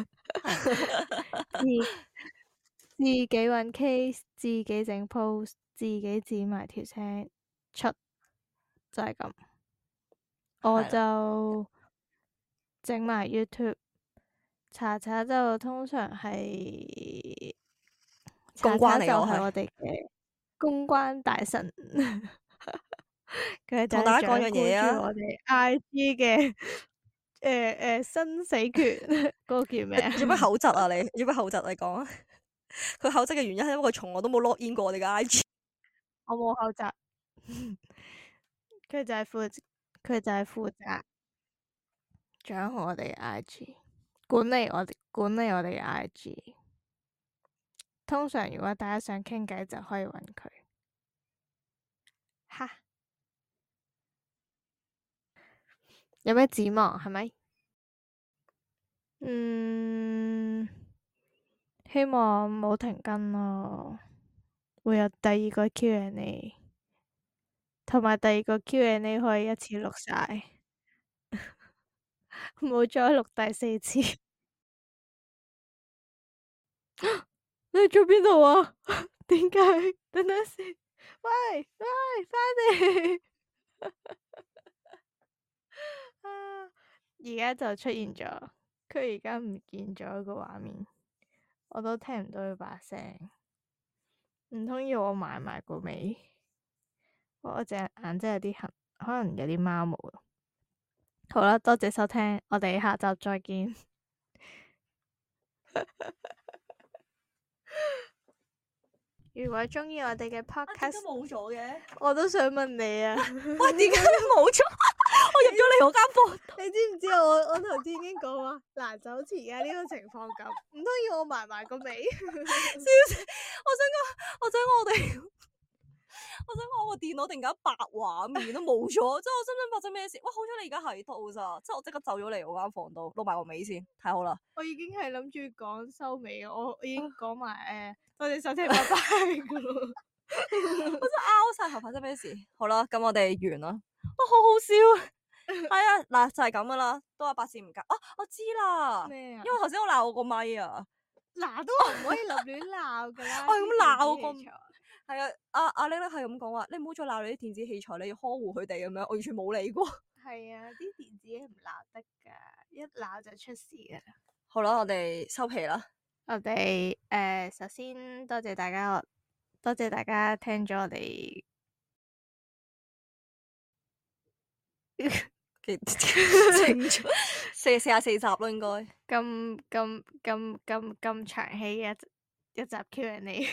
自自己揾 case，自己整 post，自己剪埋條聲出，就係咁。我就整埋 YouTube，查查就通常係公關嚟嘅，我係查查就係我哋嘅公關大神。佢就同大係掌家講樣嘢管住啊！ 我哋 I G 嘅誒誒生死權，嗰個叫咩啊？ 你做咩口窒啊？你你做咩口窒？你講啊！佢口窒嘅原因係因為佢從來都冇 log in 過我哋嘅 I G。 我冇口窒，佢就係負佢就係負責掌控我哋嘅 I G，管理我哋管理我哋嘅 I G。通常如果大家想傾偈就可以揾佢。哈，有咩展望係咪？嗯，希望冇停更咯，會有第二個 Q and A，同埋第二個 Q and A 可以一次錄晒，唔好再錄第四次。你喺咗邊度啊？點解？等等先，喂喂，返嚟！而家就出現咗，佢而家唔見咗個畫面，我都聽唔到佢把聲，唔通要我埋埋個尾？我隻眼真係有啲痕，可能有啲貓毛。好啦，多謝收聽，我哋下集再見。如果鍾意我哋嘅 podcast， 冇咗嘅。 我都想問你啊， 喂，點解你冇咗？我入咗你嗰間房。 你知唔知我我頭先已經講話嗱，就好似而家呢個情況咁，唔通要我埋埋個尾？ 笑死！我想講，我想我哋，我想講我個電腦突然間白畫面都冇咗，即係我真唔知發生咩事。哇，好彩你而家喺度咋，即係我即刻走咗嚟我間房度，錄埋個尾先，太好啦！ 我已經係諗住講收尾，我已經講埋誒，多謝收聽，拜拜噶咯。 我真係拗晒頭，發生咩事？好啦，咁我哋完啦。哇，好好笑。係啊，嗱就係咁噶啦，都話八字唔夾。啊，我知啦， 咩啊因為頭先我鬧我個咪啊。 嗱都話唔可以立亂鬧噶啦。 我係咁鬧我個啲電子器材係啊，阿阿玲咧係咁講話，你唔好再鬧你啲電子器材，你要呵護佢哋咁樣。我完全冇理過。 係啊，啲電子嘢唔鬧得噶，一鬧就出事噶啦。 好啦，我哋收皮啦。 我哋誒、呃，首先多謝大家，多謝大家聽咗我哋幾清楚四四十四集咯，應該咁咁咁咁咁長氣嘅一一集 Q and A。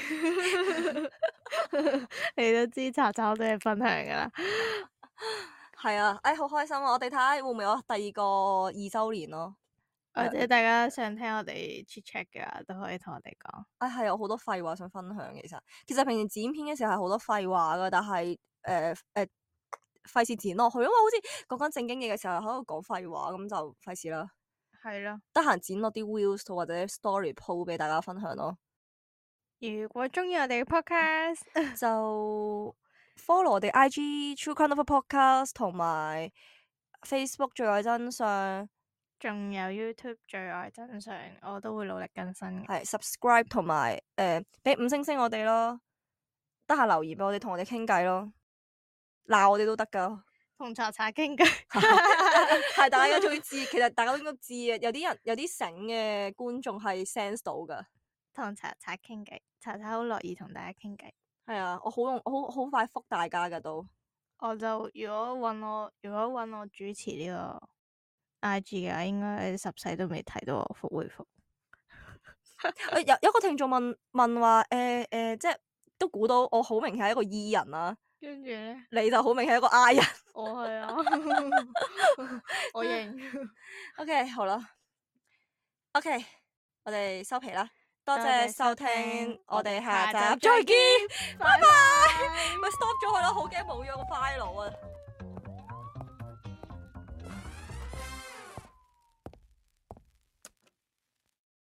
你都知查查我都係分享噶啦。 係啊，誒好開心啊！我哋睇下會唔會有第二個二周年咯。 或者大家想聽我哋 chat chat 嘅話，都可以同我哋講。 誒係有好多廢話想分享，其實其實平時剪片嘅時候係好多廢話噶，但係誒誒費事剪落去，因為好似講緊正經嘢嘅時候喺度講廢話，咁就費事啦。 係咯， 得閒剪落啲 reels 或者 story 鋪俾大家分享咯。 如果中意我哋嘅 podcast， 就 follow 我哋 I G True Crime Lover Podcast 同埋 Facebook 罪愛真相， 仲有 YouTube 罪愛真相，我都會努力更新嘅。 係 subscribe 同埋誒俾五星星我哋咯，得閒留言俾我哋，同我哋傾偈咯，鬧我哋都得噶。 同查查傾偈， 係大家終於知，其實大家都應該知啊。有啲人有啲醒嘅觀眾係 sense 到噶。 同查查傾偈，查查好樂意同大家傾偈。 係啊，我好用，好好快覆大家噶都。 我就如果揾我，如果揾我主持呢個 I G 嘅話，應該十世都未睇到我復回覆。 誒有有一個聽眾問問話誒誒，即係都估到我好明顯係一個 E 人啦， 跟住咧， 你就好明顯係一個 I 人。 我係啊，我認。 OK，好啦，OK，我哋收皮啦，多多謝謝收收聽聽， 我哋下下集集再見， 拜拜。 喂 stop 咗佢啦，好驚冇咗個 file 啊！